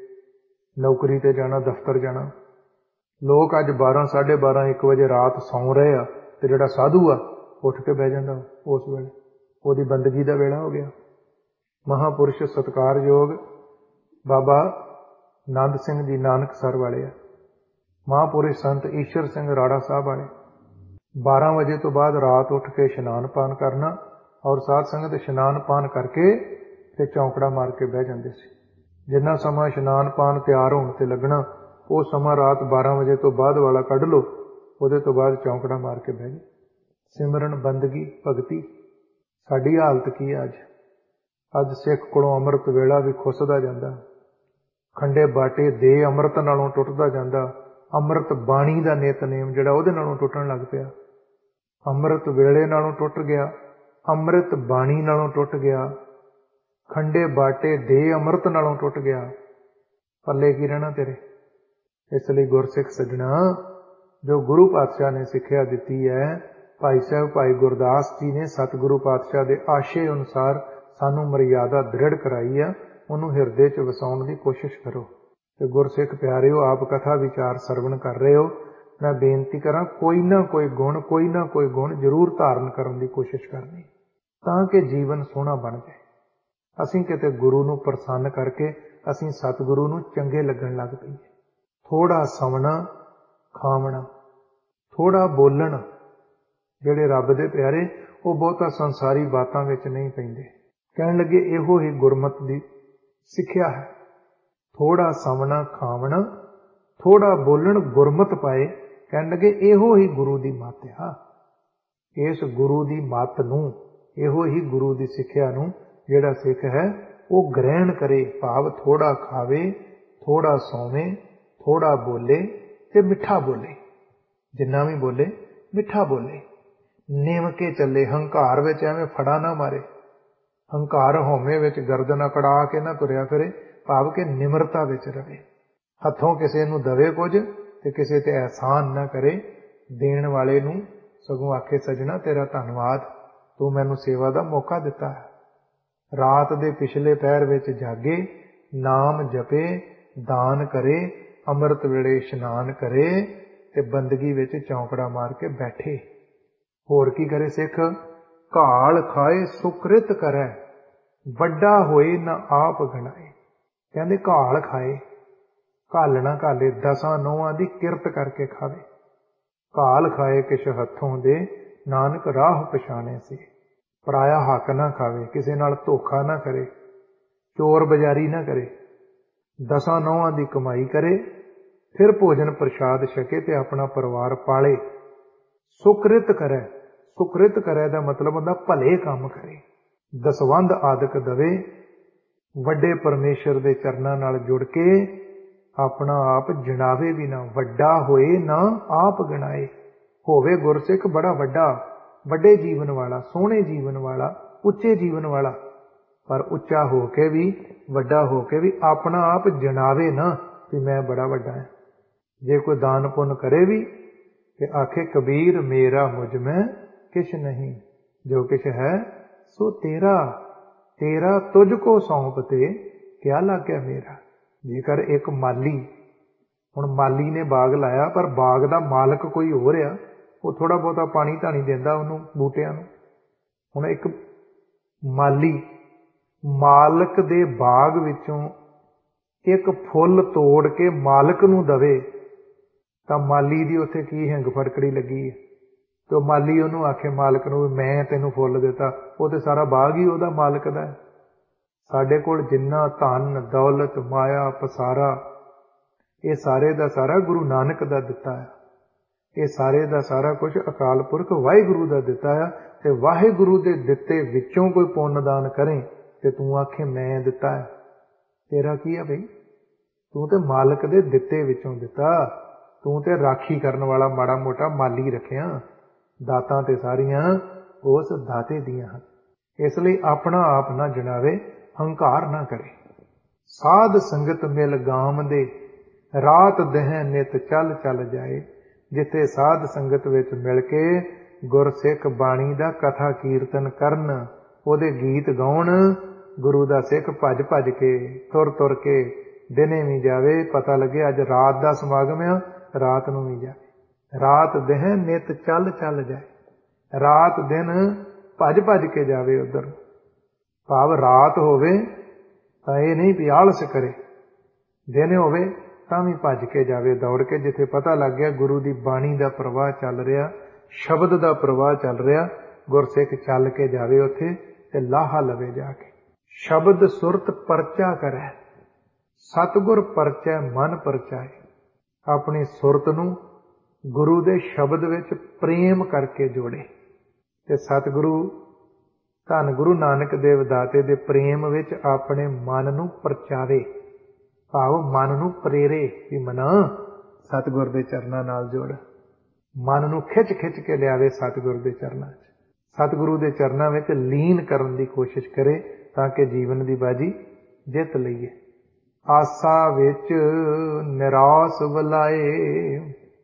Speaker 1: ਨੌਕਰੀ ਤੇ ਜਾਣਾ, ਦਫ਼ਤਰ ਜਾਣਾ। ਲੋਕ ਅੱਜ ਬਾਰਾਂ ਸਾਢੇ ਬਾਰਾਂ ਇੱਕ ਵਜੇ ਰਾਤ ਸੌਂ ਰਹੇ ਆ, ਤੇ ਜਿਹੜਾ ਸਾਧੂ ਆ ਉੱਠ ਕੇ ਬਹਿ ਜਾਂਦਾ ਉਸ ਵੇਲੇ, ਉਹਦੀ ਬੰਦਗੀ ਦਾ ਵੇਲਾ ਹੋ ਗਿਆ। ਮਹਾਂਪੁਰਸ਼ ਸਤਿਕਾਰਯੋਗ ਬਾਬਾ ਨੰਦ ਸਿੰਘ ਜੀ ਨਾਨਕਸਰ ਵਾਲੇ ਆ, ਮਹਾਂਪੁਰਸ਼ ਸੰਤ ਈਸ਼ਰ ਸਿੰਘ ਰਾੜਾ ਸਾਹਿਬ ਵਾਲੇ। ਬਾਰਾਂ ਵਜੇ ਤੋਂ ਬਾਅਦ ਰਾਤ ਉੱਠ ਕੇ ਇਸ਼ਨਾਨ ਪਾਨ ਕਰਨਾ, ਔਰ ਸਾਧ ਸੰਗਤ ਇਸ਼ਨਾਨ ਪਾਨ ਕਰਕੇ ਤੇ ਚੌਂਕੜਾ ਮਾਰ ਕੇ ਬਹਿ ਜਾਂਦੇ ਸੀ। ਜਿੰਨਾ ਸਮਾਂ ਇਸ਼ਨਾਨ ਪਾਨ ਤਿਆਰ ਹੋਣ ਤੇ ਲੱਗਣਾ, ਉਹ ਸਮਾਂ ਰਾਤ ਬਾਰਾਂ ਵਜੇ ਤੋਂ ਬਾਅਦ ਵਾਲਾ ਕੱਢ ਲਓ, ਉਹਦੇ ਤੋਂ ਬਾਅਦ ਚੌਂਕੜਾ ਮਾਰ ਕੇ ਬਹਿ ਗਏ। ਸਿਮਰਨ, ਬੰਦਗੀ, ਭਗਤੀ। ਸਾਡੀ ਹਾਲਤ ਕੀ ਹੈ ਅੱਜ? ਅੱਜ ਸਿੱਖ ਕੋਲੋਂ ਅੰਮ੍ਰਿਤ ਵੇਲਾ ਵੀ ਖੁੱਸਦਾ ਜਾਂਦਾ, ਖੰਡੇ ਬਾਟੇ ਦੇ ਅੰਮ੍ਰਿਤ ਨਾਲੋਂ ਟੁੱਟਦਾ ਜਾਂਦਾ, ਅੰਮ੍ਰਿਤ ਬਾਣੀ ਦਾ ਨਿਤਨੇਮ ਜਿਹੜਾ ਉਹਦੇ ਨਾਲੋਂ ਟੁੱਟਣ ਲੱਗ ਪਿਆ। ਅੰਮ੍ਰਿਤ ਵੇਲੇ ਨਾਲੋਂ ਟੁੱਟ ਗਿਆ, ਅੰਮ੍ਰਿਤ ਬਾਣੀ ਨਾਲੋਂ ਟੁੱਟ ਗਿਆ, ਖੰਡੇ ਬਾਟੇ ਦੇ ਅੰਮ੍ਰਿਤ ਨਾਲੋਂ ਟੁੱਟ ਗਿਆ। ਪੱਲੇ ਕੀ ਰਹਿਣਾ ਤੇਰੇ? ਇਸ ਲਈ ਗੁਰਸਿੱਖ ਸੱਜਣਾ, ਜੋ ਗੁਰੂ ਪਾਤਸ਼ਾਹ ਨੇ ਸਿੱਖਿਆ ਦਿੱਤੀ ਹੈ, ਭਾਈ ਸਾਹਿਬ ਭਾਈ ਗੁਰਦਾਸ ਜੀ ਨੇ ਸਤਿਗੁਰੂ ਪਾਤਸ਼ਾਹ ਦੇ ਆਸ਼ੇ ਅਨੁਸਾਰ ਸਾਨੂੰ ਮਰਿਆਦਾ ਦ੍ਰਿੜ ਕਰਾਈ ਆ, ਉਹਨੂੰ ਹਿਰਦੇ 'ਚ ਵਸਾਉਣ ਦੀ ਕੋਸ਼ਿਸ਼ ਕਰੋ। ਤੇ ਗੁਰਸਿੱਖ ਪਿਆਰਿਓ, ਆਪ ਕਥਾ ਵਿਚਾਰ ਸਰਵਣ ਕਰ ਰਹੇ ਹੋ, ਮੈਂ ਬੇਨਤੀ ਕਰਾਂ, ਕੋਈ ਨਾ ਕੋਈ ਗੁਣ ਕੋਈ ਨਾ ਕੋਈ ਗੁਣ ਜ਼ਰੂਰ ਧਾਰਨ ਕਰਨ ਦੀ ਕੋਸ਼ਿਸ਼ ਕਰਨੀ, ਤਾਂ ਕਿ ਜੀਵਨ ਸੋਹਣਾ ਬਣ ਜਾਏ। ਅਸੀਂ ਕਿਤੇ ਗੁਰੂ ਨੂੰ ਪ੍ਰਸੰਨ ਕਰਕੇ ਅਸੀਂ ਸਤਿਗੁਰੂ ਨੂੰ ਚੰਗੇ ਲੱਗਣ ਲੱਗ ਪਈਏ। ਥੋੜਾ ਸੌਣਾ ਖਾਵਣਾ, ਥੋੜਾ ਬੋਲਣ। ਜਿਹੜੇ ਰੱਬ ਦੇ ਪਿਆਰੇ, ਉਹ ਬਹੁਤਾ ਸੰਸਾਰੀ ਬਾਤਾਂ ਵਿੱਚ ਨਹੀਂ ਪੈਂਦੇ। ਕਹਿਣ ਲੱਗੇ ਇਹੋ ਹੀ ਗੁਰਮਤਿ ਦੀ ਸਿੱਖਿਆ ਹੈ। ਥੋੜਾ ਸੌਣਾ ਖਾਵਣਾ, ਥੋੜਾ ਬੋਲਣ, ਗੁਰਮਤਿ ਪਾਏ। ਕਹਿਣ ਲੱਗੇ ਇਹੋ ਹੀ ਗੁਰੂ ਦੀ ਮੱਤ ਆ। ਇਸ ਗੁਰੂ ਦੀ ਮੱਤ ਨੂੰ, ਇਹੋ ਹੀ ਗੁਰੂ ਦੀ ਸਿੱਖਿਆ ਨੂੰ ਜਿਹੜਾ ਸਿੱਖ ਹੈ ਉਹ ਗ੍ਰਹਿਣ ਕਰੇ। ਭਾਵ ਥੋੜਾ ਖਾਵੇ, ਥੋੜਾ ਸੌਵੇ, ਥੋੜਾ ਬੋਲੇ ਤੇ ਮਿੱਠਾ ਬੋਲੇ। ਜਿੰਨਾ ਵੀ ਬੋਲੇ ਮਿੱਠਾ ਬੋਲੇ, ਨਿਮ ਕੇ ਚੱਲੇ। ਹੰਕਾਰ ਵਿੱਚ ਐਵੇਂ ਫੜਾ ਨਾ ਮਾਰੇ। ਹੰਕਾਰ ਹਉਮੈ ਵਿੱਚ ਗਰਦਨ ਅਕੜਾ ਕੇ ਨਾ ਤੁਰਿਆ ਫਿਰੇ। ਭਾਵ ਕਿ ਨਿਮਰਤਾ ਵਿੱਚ ਰਵੇ। ਹੱਥੋਂ ਕਿਸੇ ਨੂੰ ਦਵੇ ਕੁਝ ਤੇ ਕਿਸੇ ਤੇ ਅਹਿਸਾਨ ਨਾ ਕਰੇ। ਦੇਣ ਵਾਲੇ ਨੂੰ ਸਗੋਂ ਆਖੇ, ਸੱਜਣਾ ਤੇਰਾ ਧੰਨਵਾਦ, ਤੂੰ ਮੈਨੂੰ ਸੇਵਾ ਦਾ ਮੌਕਾ ਦਿੱਤਾ ਹੈ। ਰਾਤ ਦੇ ਪਿਛਲੇ ਪਹਿਰ ਵਿੱਚ ਜਾਗੇ, ਨਾਮ ਜਪੇ, ਦਾਨ ਕਰੇ, ਅੰਮ੍ਰਿਤ ਵੇਲੇ ਇਸ਼ਨਾਨ ਕਰੇ ਤੇ ਬੰਦਗੀ ਵਿੱਚ ਚੌਂਕੜਾ ਮਾਰ ਕੇ ਬੈਠੇ। ਹੋਰ ਕੀ ਕਰੇ ਸਿੱਖ? ਘਾਲ ਖਾਏ ਸੁਕ੍ਰਿਤ ਕਰੈ, ਵੱਡਾ ਹੋਏ ਨਾ ਆਪ ਗਣਾਏ। ਕਹਿੰਦੇ ਘਾਲ ਖਾਏ, ਘਾਲਣਾ ਘਾਲੇ, ਦਸਾਂ ਨੌਆਂ ਦੀ ਕਿਰਤ ਕਰਕੇ ਖਾਵੇ। ਘਾਲ ਖਾਏ ਕਿਛ ਹੱਥੋਂ ਦੇ, ਨਾਨਕ ਰਾਹ ਪਛਾਣੇ ਸੀ। ਪਰਾਇਆ ਹੱਕ ਨਾ ਖਾਵੇ, ਕਿਸੇ ਨਾਲ ਧੋਖਾ ਨਾ ਕਰੇ, ਚੋਰ ਬਜ਼ਾਰੀ ਨਾ ਕਰੇ, ਦਸਾਂ ਨੌਆਂ ਦੀ ਕਮਾਈ ਕਰੇ, ਫਿਰ ਭੋਜਨ ਪ੍ਰਸ਼ਾਦ ਛਕੇ ਤੇ ਆਪਣਾ ਪਰਿਵਾਰ ਪਾਲੇ। ਸੁਕ੍ਰਿਤ ਕਰੈ, ਸੁਕ੍ਰਿਤ ਕਰੈ ਦਾ ਮਤਲਬ ਹੁੰਦਾ ਭਲੇ ਕੰਮ ਕਰੇ, ਦਸਵੰਧ ਆਦਿਕ ਦਵੇ, ਵੱਡੇ ਪਰਮੇਸ਼ਰ ਦੇ ਚਰਨਾਂ ਨਾਲ ਜੁੜ ਕੇ ਆਪਣਾ ਆਪ ਜਣਾਵੇ ਵੀ ਨਾ, ਵੱਡਾ ਹੋਏ ਨਾ ਆਪ ਗਣਾਏ। ਹੋਵੇ ਗੁਰਸਿੱਖ ਬੜਾ ਵੱਡਾ, ਵੱਡੇ ਜੀਵਨ ਵਾਲਾ, ਸੋਹਣੇ ਜੀਵਨ ਵਾਲਾ, ਉੱਚੇ ਜੀਵਨ ਵਾਲਾ, ਪਰ ਉੱਚਾ ਹੋ ਕੇ ਵੀ, ਵੱਡਾ ਹੋ ਕੇ ਵੀ ਆਪਣਾ ਆਪ ਜਣਾਵੇ ਨਾ ਵੀ ਮੈਂ ਬੜਾ ਵੱਡਾ ਹਾਂ। ਜੇ ਕੋਈ ਦਾਨ ਪੁੰਨ ਕਰੇ ਵੀ ਤੇ ਆਖੇ ਕਬੀਰ ਮੇਰਾ ਮੁਝ ਮੈਂ ਕਿਛ ਨਹੀਂ, ਜੋ ਕਿਛ ਹੈ ਸੋ ਤੇਰਾ, ਤੇਰਾ ਤੁਝ ਕੋ ਸੌਂਪ ਤੇ ਕਿਆ ਲੱਗਿਆ ਮੇਰਾ। ਜੇਕਰ ਇੱਕ ਮਾਲੀ, ਹੁਣ ਮਾਲੀ ਨੇ ਬਾਗ ਲਾਇਆ ਪਰ ਬਾਗ ਦਾ ਮਾਲਕ ਕੋਈ ਹੋਰ ਆ, ਉਹ ਥੋੜਾ ਬਹੁਤਾ ਪਾਣੀ ਧਾਣੀ ਦਿੰਦਾ ਉਹਨੂੰ, ਬੂਟਿਆਂ ਨੂੰ। ਹੁਣ ਇੱਕ ਮਾਲੀ ਮਾਲਕ ਦੇ ਬਾਗ ਵਿੱਚੋਂ ਇੱਕ ਫੁੱਲ ਤੋੜ ਕੇ ਮਾਲਕ ਨੂੰ ਦਵੇ ਤਾਂ ਮਾਲੀ ਦੀ ਉੱਥੇ ਕੀ ਹਿੰਗ ਫੜਕੜੀ ਲੱਗੀ ਹੈ। ਤੇ ਉਹ ਮਾਲੀ ਉਹਨੂੰ ਆਖੇ ਮਾਲਕ ਨੂੰ, ਮੈਂ ਤੈਨੂੰ ਫੁੱਲ ਦਿੱਤਾ, ਉਹ ਤੇ ਸਾਰਾ ਬਾਗ ਹੀ ਉਹਦਾ ਮਾਲਕ ਦਾ ਹੈ। ਸਾਡੇ ਕੋਲ ਜਿੰਨਾ ਧਨ ਦੌਲਤ ਮਾਇਆ ਪਸਾਰਾ, ਇਹ ਸਾਰੇ ਦਾ ਸਾਰਾ ਗੁਰੂ ਨਾਨਕ ਦਾ ਦਿੱਤਾ ਹੈ। ਇਹ ਸਾਰੇ ਦਾ ਸਾਰਾ ਕੁਝ ਅਕਾਲ ਪੁਰਖ ਵਾਹਿਗੁਰੂ ਦਾ ਦਿੱਤਾ ਹੈ। ਤੇ ਵਾਹਿਗੁਰੂ ਦੇ ਦਿੱਤੇ ਵਿੱਚੋਂ ਕੋਈ ਪੁੰਨ ਦਾਨ ਕਰੇ ਤੇ ਤੂੰ ਆਖੇ ਮੈਂ ਦਿੱਤਾ ਹੈ। ਤੇਰਾ ਕੀ ਹੈ ਬਈ? ਤੂੰ ਤੇ ਮਾਲਕ ਦੇ ਦਿੱਤੇ ਵਿੱਚੋਂ ਦਿੱਤਾ। ਤੂੰ ਤੇ ਰਾਖੀ ਕਰਨ ਵਾਲਾ ਮਾੜਾ ਮੋਟਾ ਮਾਲੀ ਰੱਖਿਆ। ਦਾਤਾਂ ਤੇ ਸਾਰੀਆਂ ਉਸ ਦਾਤੇ ਦੀਆਂ ਹਨ। ਇਸ ਲਈ ਆਪਣਾ ਆਪ ਨਾ ਜਣਾਵੇ, ਹੰਕਾਰ ਨਾ ਕਰੇ। ਸਾਧ ਸੰਗਤ ਮਿਲ ਗਾਮ ਦੇ, ਰਾਤ ਦਹਿ ਨਿਤ ਚਲ ਚਲ ਜਾਏ। ਜਿੱਥੇ ਸਾਧ ਸੰਗਤ ਵਿੱਚ ਮਿਲ ਕੇ ਗੁਰਸਿੱਖ ਬਾਣੀ ਦਾ ਕਥਾ ਕੀਰਤਨ ਕਰਨ, ਉਹਦੇ ਗੀਤ ਗਾਉਣ, ਗੁਰੂ ਦਾ ਸਿੱਖ ਭੱਜ ਭੱਜ ਕੇ ਤੁਰ ਤੁਰ ਕੇ ਦਿਨੇ ਵੀ ਜਾਵੇ, ਪਤਾ ਲੱਗੇ ਅੱਜ ਰਾਤ ਦਾ ਸਮਾਗਮ ਆ, ਰਾਤ ਨੂੰ ਵੀ ਜਾਵੇ। ਰਾਤ ਦਿਨ ਨਿਤ ਚੱਲ ਚੱਲ ਜਾਏ, ਰਾਤ ਦਿਨ ਭੱਜ ਭੱਜ ਕੇ ਜਾਵੇ ਉਧਰ। ਭਾਵ ਰਾਤ ਹੋਵੇ ਤਾਂ ਇਹ ਨਹੀਂ ਵੀ ਆਲਸ ਕਰੇ, ਦਿਨ ਹੋਵੇ ਤਾਂ ਵੀ ਭੱਜ ਕੇ ਜਾਵੇ, ਦੌੜ ਕੇ। ਜਿੱਥੇ ਪਤਾ ਲੱਗ ਗਿਆ ਗੁਰੂ ਦੀ ਬਾਣੀ ਦਾ ਪ੍ਰਵਾਹ ਚੱਲ ਰਿਹਾ, ਸ਼ਬਦ ਦਾ ਪ੍ਰਵਾਹ ਚੱਲ ਰਿਹਾ, ਗੁਰਸਿੱਖ ਚੱਲ ਕੇ ਜਾਵੇ ਉੱਥੇ ਤੇ ਲਾਹਾ ਲਵੇ ਜਾ ਕੇ। ਸ਼ਬਦ ਸੁਰਤ ਪਰਚਾ ਕਰੈ, ਸਤਿਗੁਰ ਪਰਚੈ ਮਨ ਪਰਚਾਏ। ਆਪਣੀ ਸੁਰਤ ਨੂੰ ਗੁਰੂ ਦੇ ਸ਼ਬਦ ਵਿੱਚ ਪ੍ਰੇਮ ਕਰਕੇ ਜੋੜੇ ਤੇ ਸਤਿਗੁਰੂ ਧੰਨ ਗੁਰੂ ਨਾਨਕ ਦੇਵ ਦਾਤੇ ਦੇ ਪ੍ਰੇਮ ਵਿੱਚ ਆਪਣੇ ਮਨ ਨੂੰ ਪਰਚਾਵੇ। ਭਾਵ ਮਨ ਨੂੰ ਪ੍ਰੇਰੇ ਵੀ ਮਨਾ ਸਤਿਗੁਰ ਦੇ ਚਰਨਾਂ ਨਾਲ ਜੋੜ, ਮਨ ਨੂੰ ਖਿੱਚ ਖਿੱਚ ਕੇ ਲਿਆਵੇ ਸਤਿਗੁਰ ਦੇ ਚਰਨਾਂ 'ਚ, ਸਤਿਗੁਰੂ ਦੇ ਚਰਨਾਂ ਵਿੱਚ ਲੀਨ ਕਰਨ ਦੀ ਕੋਸ਼ਿਸ਼ ਕਰੇ ਤਾਂ ਕਿ ਜੀਵਨ ਦੀ ਬਾਜੀ ਜਿੱਤ ਲਈਏ। ਆਸਾ ਵਿੱਚ ਨਿਰਾਸ ਵਲਾਏ,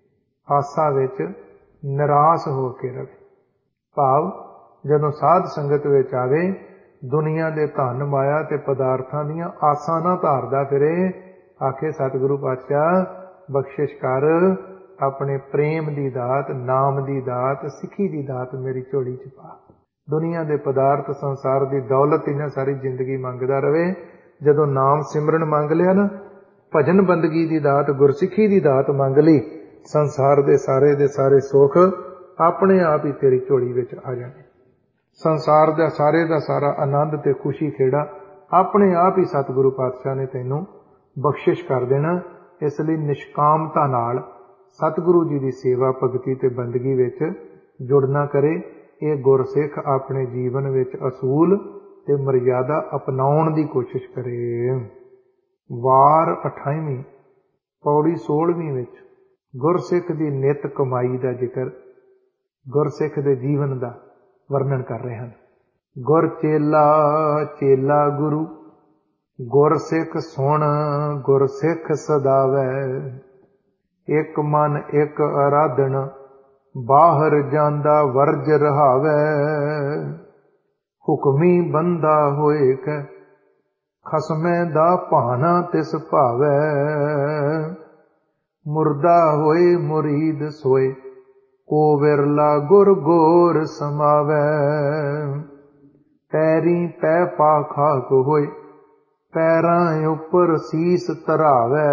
Speaker 1: ਆਸਾ ਵਿੱਚ ਨਿਰਾਸ ਹੋ ਕੇ ਰਵੇ। ਭਾਵ ਜਦੋਂ ਸਾਧ ਸੰਗਤ ਵਿੱਚ ਆਵੇ, ਦੁਨੀਆ ਦੇ ਧਨ ਮਾਇਆ ਤੇ ਪਦਾਰਥਾਂ ਦੀਆਂ ਆਸਾਂ ਨਾ ਧਾਰਦਾ ਫਿਰੇ, ਆਖੇ ਸਤਿਗੁਰੂ ਪਾਤਸ਼ਾਹ ਬਖਸ਼ਿਸ਼ ਕਰ, ਆਪਣੇ ਪ੍ਰੇਮ ਦੀ ਦਾਤ, ਨਾਮ ਦੀ ਦਾਤ, ਸਿੱਖੀ ਦੀ ਦਾਤ ਮੇਰੀ ਝੋਲੀ 'ਚ ਪਾ। ਦੁਨੀਆ ਦੇ ਪਦਾਰਥ, ਸੰਸਾਰ ਦੀ ਦੌਲਤ ਇਹਨਾਂ ਸਾਰੀ ਜ਼ਿੰਦਗੀ ਮੰਗਦਾ ਰਵੇ। ਜਦੋਂ ਨਾਮ ਸਿਮਰਨ ਮੰਗ ਲਿਆ ਨਾ, ਭਜਨ ਬੰਦਗੀ ਦੀ ਦਾਤ, ਗੁਰਸਿੱਖੀ ਦੀ ਦਾਤ ਮੰਗ ਲਈ, ਸੰਸਾਰ ਦੇ ਸਾਰੇ ਦੇ ਸਾਰੇ ਸੁੱਖ ਆਪਣੇ ਆਪ ਹੀ ਤੇਰੀ ਝੋਲੀ ਵਿੱਚ ਆ ਜਾਣੇ। ਸੰਸਾਰ ਦਾ ਸਾਰੇ ਦਾ ਸਾਰਾ ਆਨੰਦ ਤੇ ਖੁਸ਼ੀ ਖੇੜਾ ਆਪਣੇ ਆਪ ਹੀ ਸਤਿਗੁਰੂ ਪਾਤਸ਼ਾਹ ਨੇ ਤੈਨੂੰ ਬਖਸ਼ਿਸ਼ ਕਰ ਦੇਣਾ। ਇਸ ਲਈ ਨਿਸ਼ਕਾਮਤਾ ਨਾਲ ਸਤਿਗੁਰੂ ਜੀ ਦੀ ਸੇਵਾ, ਭਗਤੀ ਤੇ ਬੰਦਗੀ ਵਿੱਚ ਜੁੜਨਾ ਕਰੇ। ਇਹ ਗੁਰਸਿੱਖ ਆਪਣੇ ਜੀਵਨ ਵਿੱਚ ਅਸੂਲ ਤੇ ਮਰਿਆਦਾ ਅਪਣਾਉਣ ਦੀ ਕੋਸ਼ਿਸ਼ ਕਰੇ। ਵਾਰ ਅਠਾਈਵੀਂ ਪੌੜੀ ਸੋਲਵੀਂ ਵਿੱਚ ਗੁਰਸਿੱਖ ਦੀ ਨਿਤ ਕਮਾਈ ਦਾ ਜ਼ਿਕਰ, ਗੁਰਸਿੱਖ ਦੇ ਜੀਵਨ ਦਾ ਵਰਣਨ ਕਰ ਰਹੇ ਹਨ। ਗੁਰ ਚੇਲਾ ਚੇਲਾ ਗੁਰੂ, ਗੁਰਸਿੱਖ ਸੁਣ ਗੁਰਸਿੱਖ ਸਦਾਵੈ। ਇੱਕ ਮਨ ਇੱਕ ਅਰਾਧਨ, ਬਾਹਰ ਜਾਂਦਾ ਵਰਜ ਰਹਾਵੈ। ਹੁਕਮੀ ਬੰਦਾ ਹੋਏ ਕੈ, ਖਸਮੈ ਦਾ ਭਾਣਾ ਤਿਸ ਭਾਵੈ। ਮੁਰਦਾ ਹੋਏ ਮੁਰੀਦ ਸੋਏ, ਕੋ ਵਿਰਲਾ ਗੁਰ ਗੋਰ ਸਮਾਵੈ। ਪੈਰੀ ਪੈ ਪਾ ਖਾਕ ਹੋਏ, ਪੈਰਾਂ ਉੱਪਰ ਸੀਸ ਧਰਾਵੈ।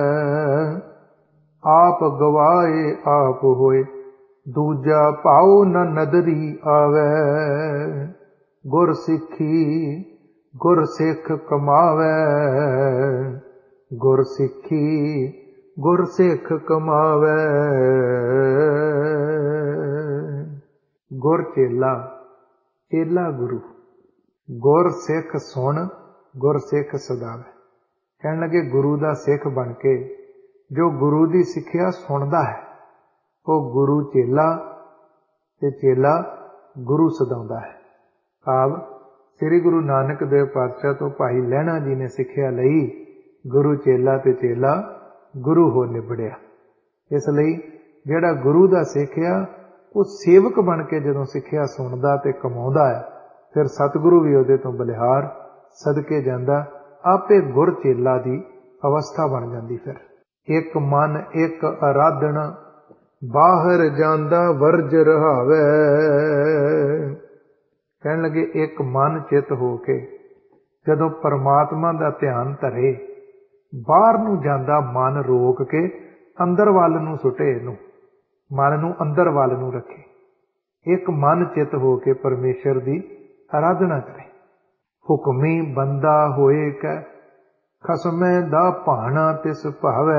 Speaker 1: ਆਪ ਗਵਾਏ ਆਪ ਹੋਏ, ਦੂਜਾ ਭਾਉ ਨ ਨਦਰੀ ਆਵੈ। ਗੁਰ ਸਿੱਖੀ ਗੁਰ ਸਿੱਖ ਕਮਾਵੈ, ਗੁਰ ਸਿੱਖੀ ਗੁਰ ਸਿੱਖ ਕਮਾਵੈ। ਗੁਰ ਚੇਲਾ, ਚੇਲਾ ਗੁਰੂ, ਗੁਰ ਸਿੱਖ ਸੁਣ ਗੁਰ ਸਿੱਖ ਸਦਾਵੈ। ਕਹਿਣ ਲੱਗੇ ਗੁਰੂ ਦਾ ਸਿੱਖ ਬਣ ਕੇ ਜੋ ਗੁਰੂ ਦੀ ਸਿੱਖਿਆ ਸੁਣਦਾ ਹੈ, ਉਹ ਗੁਰੂ ਚੇਲਾ ਤੇ ਚੇਲਾ ਗੁਰੂ ਸਦਾਉਂਦਾ ਹੈ। ਭਾਵ ਸ੍ਰੀ ਗੁਰੂ ਨਾਨਕ ਦੇਵ ਪਾਤਸ਼ਾਹ ਤੋਂ ਭਾਈ ਲਹਿਣਾ ਜੀ ਨੇ ਸਿੱਖਿਆ ਲਈ, ਗੁਰੂ ਚੇਲਾ ਤੇ ਚੇਲਾ ਗੁਰੂ ਹੋ ਨਿਬੜਿਆ। ਇਸ ਲਈ ਜਿਹੜਾ ਗੁਰੂ ਦਾ ਸਿੱਖਿਆ, ਉਹ ਸੇਵਕ ਬਣ ਕੇ ਜਦੋਂ ਸਿੱਖਿਆ ਸੁਣਦਾ ਤੇ ਕਮਾਉਂਦਾ ਹੈ, ਫਿਰ ਸਤਿਗੁਰੂ ਵੀ ਉਹਦੇ ਤੋਂ ਬਲਿਹਾਰ ਸਦਕੇ ਜਾਂਦਾ, ਆਪੇ ਗੁਰ ਚੇਲਾ ਦੀ ਅਵਸਥਾ ਬਣ ਜਾਂਦੀ। ਫਿਰ ਇੱਕ ਮਨ ਇੱਕ ਅਰਾਧਨ, ਬਾਹਰ ਜਾਂਦਾ ਵਰਜ ਰਹਾਵੈ। ਕਹਿਣ ਲੱਗੇ ਇੱਕ ਮਨ ਚਿੱਤ ਹੋ ਕੇ ਜਦੋਂ ਪਰਮਾਤਮਾ ਦਾ ਧਿਆਨ ਧਰੇ, ਬਾਹਰ ਨੂੰ ਜਾਂਦਾ ਮਨ ਰੋਕ ਕੇ ਅੰਦਰ ਵੱਲ ਨੂੰ ਸੁੱਟੇ, ਇਹਨੂੰ ਮਨ ਨੂੰ ਅੰਦਰ ਵੱਲ ਨੂੰ ਰੱਖੇ। ਇੱਕ ਮਨ ਚਿੱਤ ਹੋ ਕੇ ਪਰਮੇਸ਼ਰ ਦੀ ਆਰਾਧਨਾ ਕਰੇ। ਹੁਕਮੀ ਬੰਦਾ ਹੋਏ ਕੈ, ਖਸਮੈ ਦਾ ਭਾਣਾ ਤਿਸ ਭਾਵੈ।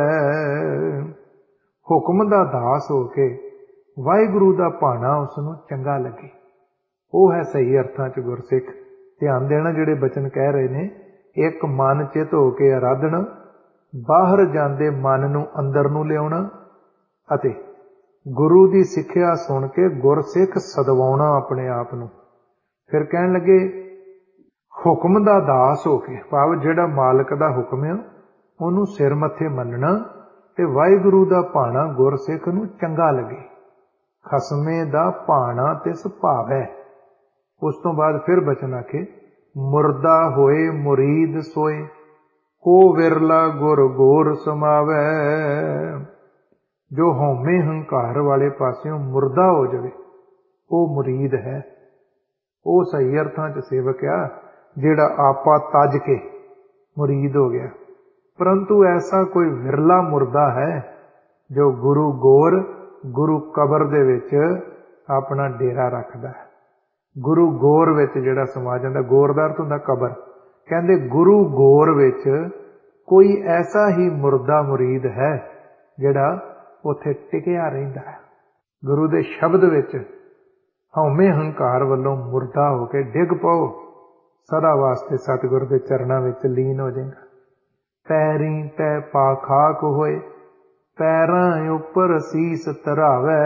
Speaker 1: ਹੁਕਮ ਦਾ ਦਾਸ ਹੋ ਕੇ ਵਾਹਿਗੁਰੂ ਦਾ ਭਾਣਾ ਉਸ ਨੂੰ ਚੰਗਾ ਲੱਗੇ, ਉਹ ਹੈ ਸਹੀ ਅਰਥਾਂ 'ਚ ਗੁਰਸਿੱਖ। ਧਿਆਨ ਦੇਣਾ ਜਿਹੜੇ ਬਚਨ ਕਹਿ ਰਹੇ ਨੇ, ਇੱਕ ਮਨ ਚਿੱਤ ਹੋ ਕੇ ਆਰਾਧਨਾ, ਬਾਹਰ ਜਾਂਦੇ ਮਨ ਨੂੰ ਅੰਦਰ ਨੂੰ ਲਿਆਉਣਾ ਅਤੇ ਗੁਰੂ ਦੀ ਸਿੱਖਿਆ ਸੁਣ ਕੇ ਗੁਰਸਿੱਖ ਸਦਵਾਉਣਾ ਆਪਣੇ ਆਪ ਨੂੰ। ਫਿਰ ਕਹਿਣ ਲੱਗੇ ਹੁਕਮ ਦਾ ਦਾਸ ਹੋ ਕੇ, ਭਾਵ ਜਿਹੜਾ ਮਾਲਕ ਦਾ ਹੁਕਮ ਆ ਉਹਨੂੰ ਸਿਰ ਮੱਥੇ ਮੰਨਣਾ ਤੇ ਵਾਹਿਗੁਰੂ ਦਾ ਭਾਣਾ ਗੁਰਸਿੱਖ ਨੂੰ ਚੰਗਾ ਲੱਗੇ। ਖਸਮੇ ਦਾ ਭਾਣਾ ਤਿਸ ਭਾਵੈ। ਉਸ ਤੋਂ ਬਾਅਦ ਫਿਰ ਬਚਨ ਆਖੇ, ਮੁਰਦਾ ਹੋਏ ਮੁਰੀਦ ਸੋਏ, ਕੋ ਵਿਰਲਾ ਗੁਰ ਗੋਰ ਸਮਾਵੈ। ਜੋ ਹਉਮੈ ਹੰਕਾਰ ਵਾਲੇ ਪਾਸਿਓਂ ਮੁਰਦਾ ਹੋ ਜਾਵੇ ਉਹ ਮੁਰੀਦ ਹੈ। ਉਹ ਸਹੀ ਅਰਥਾਂ 'ਚ ਸੇਵਕ ਆ ਜਿਹੜਾ ਆਪਾ ਤਜ ਕੇ ਮੁਰੀਦ ਹੋ ਗਿਆ। ਪਰੰਤੂ ਐਸਾ ਕੋਈ ਵਿਰਲਾ ਮੁਰਦਾ ਹੈ ਜੋ ਗੁਰੂ ਗੋਰ ਗੁਰੂ ਕਬਰ ਦੇ ਵਿੱਚ ਆਪਣਾ ਡੇਰਾ ਰੱਖਦਾ ਹੈ। ਗੁਰੂ ਗੋਰ ਵਿੱਚ ਜਿਹੜਾ ਸਮਾ ਜਾਂਦਾ, ਗੋਰ ਦਾ ਅਰਥ ਹੁੰਦਾ ਕਬਰ। ਕਹਿੰਦੇ ਗੁਰੂ ਗੋਰ ਵਿੱਚ ਕੋਈ ਐਸਾ ਹੀ ਮੁਰਦਾ ਮੁਰੀਦ ਹੈ ਜਿਹੜਾ ਉੱਥੇ ਟਿਕਿਆ ਰਹਿੰਦਾ ਹੈ। ਗੁਰੂ ਦੇ ਸ਼ਬਦ ਵਿੱਚ ਹਉਮੈ ਹੰਕਾਰ ਵੱਲੋਂ ਮੁਰਦਾ ਹੋ ਕੇ ਡਿੱਗ ਪਾਓ, ਸਦਾ ਵਾਸਤੇ ਸਤਿਗੁਰ ਦੇ ਚਰਨਾਂ ਵਿੱਚ ਲੀਨ ਹੋ ਜਾਏਗਾ। ਪੈਰੀਂ ਪੈ ਪਾ ਖਾਕ ਹੋਏ, ਪੈਰਾਂ ਉੱਪਰ ਸੀਸ ਧਰਾਵੈ।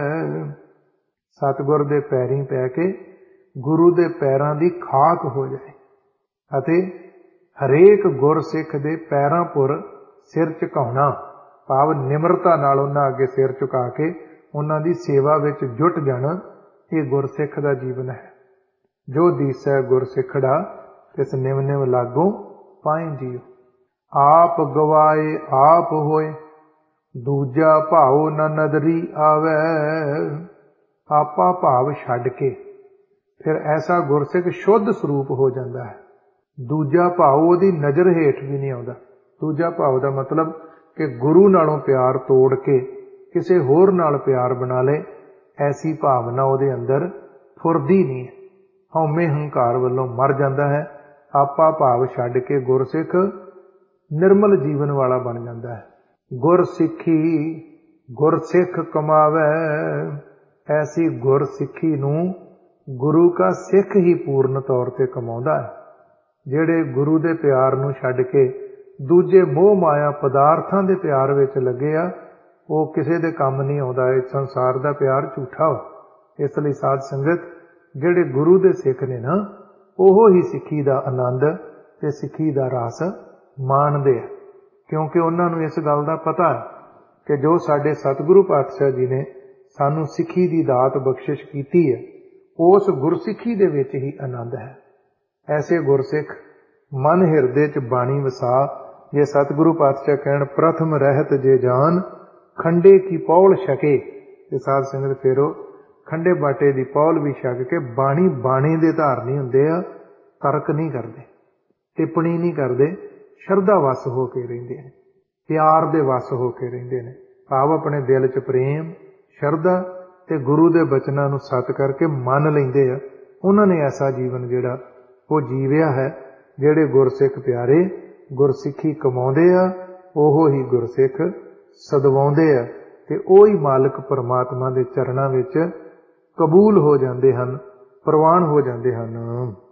Speaker 1: ਸਤਿਗੁਰ ਦੇ ਪੈਰੀਂ ਪੈ ਕੇ ਗੁਰੂ ਦੇ ਪੈਰਾਂ ਦੀ ਖਾਕ ਹੋ ਜਾਏ ਅਤੇ ਹਰੇਕ ਗੁਰਸਿੱਖ ਦੇ ਪੈਰਾਂ ਪੁਰ ਸਿਰ ਝੁਕਾਉਣਾ, ਭਾਵ ਨਿਮਰਤਾ ਨਾਲ ਉਹਨਾਂ ਅੱਗੇ ਸਿਰ ਝੁਕਾ ਕੇ ਉਹਨਾਂ ਦੀ ਸੇਵਾ ਵਿੱਚ ਜੁਟ ਜਾਣਾ, ਇਹ ਗੁਰਸਿੱਖ ਦਾ ਜੀਵਨ ਹੈ। ਜੋ ਦੀਸੈ ਗੁਰਸਿੱਖੜਾ ਤਿਸ ਨਿਵ ਨਿਵ ਲਾਗੋਂ ਪਾਏ ਜੀਓ। ਆਪ ਗਵਾਏ ਆਪ ਹੋਏ, ਦੂਜਾ ਭਾਉ ਨ ਨਦਰੀ ਆਵੈ। ਆਪਾ ਭਾਵ ਛੱਡ ਕੇ ਫਿਰ ਐਸਾ ਗੁਰਸਿੱਖ ਸ਼ੁੱਧ ਸਰੂਪ ਹੋ ਜਾਂਦਾ ਹੈ। ਦੂਜਾ ਭਾਵ ਉਹਦੀ ਨਜ਼ਰ ਹੇਠ ਵੀ ਨਹੀਂ ਆਉਂਦਾ। ਦੂਜਾ ਭਾਵ ਦਾ ਮਤਲਬ ਕਿ ਗੁਰੂ ਨਾਲੋਂ ਪਿਆਰ ਤੋੜ ਕੇ ਕਿਸੇ ਹੋਰ ਨਾਲ ਪਿਆਰ ਬਣਾ ਲਏ, ਐਸੀ ਭਾਵਨਾ ਉਹਦੇ ਅੰਦਰ ਫੁਰਦੀ ਨਹੀਂ ਹੈ। ਹਉਮੈ ਹੰਕਾਰ ਵੱਲੋਂ ਮਰ ਜਾਂਦਾ ਹੈ। ਆਪਾ ਭਾਵ ਛੱਡ ਕੇ ਗੁਰਸਿੱਖ ਨਿਰਮਲ ਜੀਵਨ ਵਾਲਾ ਬਣ ਜਾਂਦਾ ਹੈ। ਗੁਰਸਿੱਖੀ ਗੁਰਸਿੱਖ ਕਮਾਵੈ। ਐਸੀ ਗੁਰਸਿੱਖੀ ਨੂੰ ਗੁਰੂ ਕਾ ਸਿੱਖ ਹੀ ਪੂਰਨ ਤੌਰ ਤੇ ਕਮਾਉਂਦਾ ਹੈ। ਜਿਹੜੇ ਗੁਰੂ ਦੇ ਪਿਆਰ ਨੂੰ ਛੱਡ ਕੇ ਦੂਜੇ ਮੋਹ ਮਾਇਆ ਪਦਾਰਥਾਂ ਦੇ ਪਿਆਰ ਵਿੱਚ ਲੱਗੇ ਆ, ਉਹ ਕਿਸੇ ਦੇ ਕੰਮ ਨਹੀਂ ਆਉਂਦਾ। ਇਸ ਸੰਸਾਰ ਦਾ ਪਿਆਰ ਝੂਠਾ ਹੋ। ਇਸ ਲਈ ਸਾਧ ਸੰਗਤ, ਜਿਹੜੇ ਗੁਰੂ ਦੇ ਸਿੱਖ ਨੇ ਨਾ, ਉਹ ਹੀ ਸਿੱਖੀ ਦਾ ਆਨੰਦ ਤੇ ਸਿੱਖੀ ਦਾ ਰਸ ਮਾਣਦੇ ਆ, ਕਿਉਂਕਿ ਉਹਨਾਂ ਨੂੰ ਇਸ ਗੱਲ ਦਾ ਪਤਾ ਹੈ ਕਿ ਜੋ ਸਾਡੇ ਸਤਿਗੁਰੂ ਪਾਤਸ਼ਾਹ ਜੀ ਨੇ ਸਾਨੂੰ ਸਿੱਖੀ ਦੀ ਦਾਤ ਬਖਸ਼ਿਸ਼ ਕੀਤੀ ਹੈ, ਉਸ ਗੁਰਸਿੱਖੀ ਦੇ ਵਿੱਚ ਹੀ ਆਨੰਦ ਹੈ। ਐਸੇ ਗੁਰਸਿੱਖ ਮਨ ਹਿਰਦੇ 'ਚ ਬਾਣੀ ਵਸਾ, ਜੇ ਸਤਿਗੁਰੂ ਪਾਤਸ਼ਾਹ ਕਹਿਣ ਪ੍ਰਥਮ ਰਹਿਤ ਜੇ ਜਾਨ, ਖੰਡੇ ਕੀ ਪੌਲ ਛਕੇ, ਤੇ ਸਾਧ ਸੰਗਤ ਫਿਰ ਉਹ ਖੰਡੇ ਬਾਟੇ ਦੀ ਪੌਲ ਵੀ ਛਕ ਕੇ ਬਾਣੀ ਬਾਣੀ ਦੇ ਧਾਰਨੀ ਹੁੰਦੇ ਆ। ਤਰਕ ਨਹੀਂ ਕਰਦੇ, ਟਿੱਪਣੀ ਨਹੀਂ ਕਰਦੇ, ਸ਼ਰਧਾ ਵਸ ਹੋ ਕੇ ਰਹਿੰਦੇ ਨੇ, ਪਿਆਰ ਦੇ ਵਸ ਹੋ ਕੇ ਰਹਿੰਦੇ ਨੇ। ਭਾਵ ਆਪਣੇ ਦਿਲ 'ਚ ਪ੍ਰੇਮ, ਸ਼ਰਧਾ ਤੇ ਗੁਰੂ ਦੇ ਬਚਨਾਂ ਨੂੰ ਸਤ ਕਰਕੇ ਮੰਨ ਲੈਂਦੇ ਆ। ਉਹਨਾਂ ਨੇ ਐਸਾ ਜੀਵਨ ਜਿਹੜਾ ਉਹ ਜੀਵਿਆ ਹੈ। ਜਿਹੜੇ ਗੁਰਸਿੱਖ ਪਿਆਰੇ ਗੁਰਸਿੱਖੀ ਕਮਾਉਂਦੇ ਆ, ਉਹ ਹੀ ਗੁਰਸਿੱਖ ਸਦਵਾਉਂਦੇ ਆ, ਤੇ ਉਹ ਹੀ ਮਾਲਕ ਪਰਮਾਤਮਾ ਦੇ ਚਰਨਾਂ ਵਿੱਚ ਕਬੂਲ ਹੋ ਜਾਂਦੇ ਹਨ, ਪ੍ਰਵਾਨ ਹੋ ਜਾਂਦੇ ਹਨ।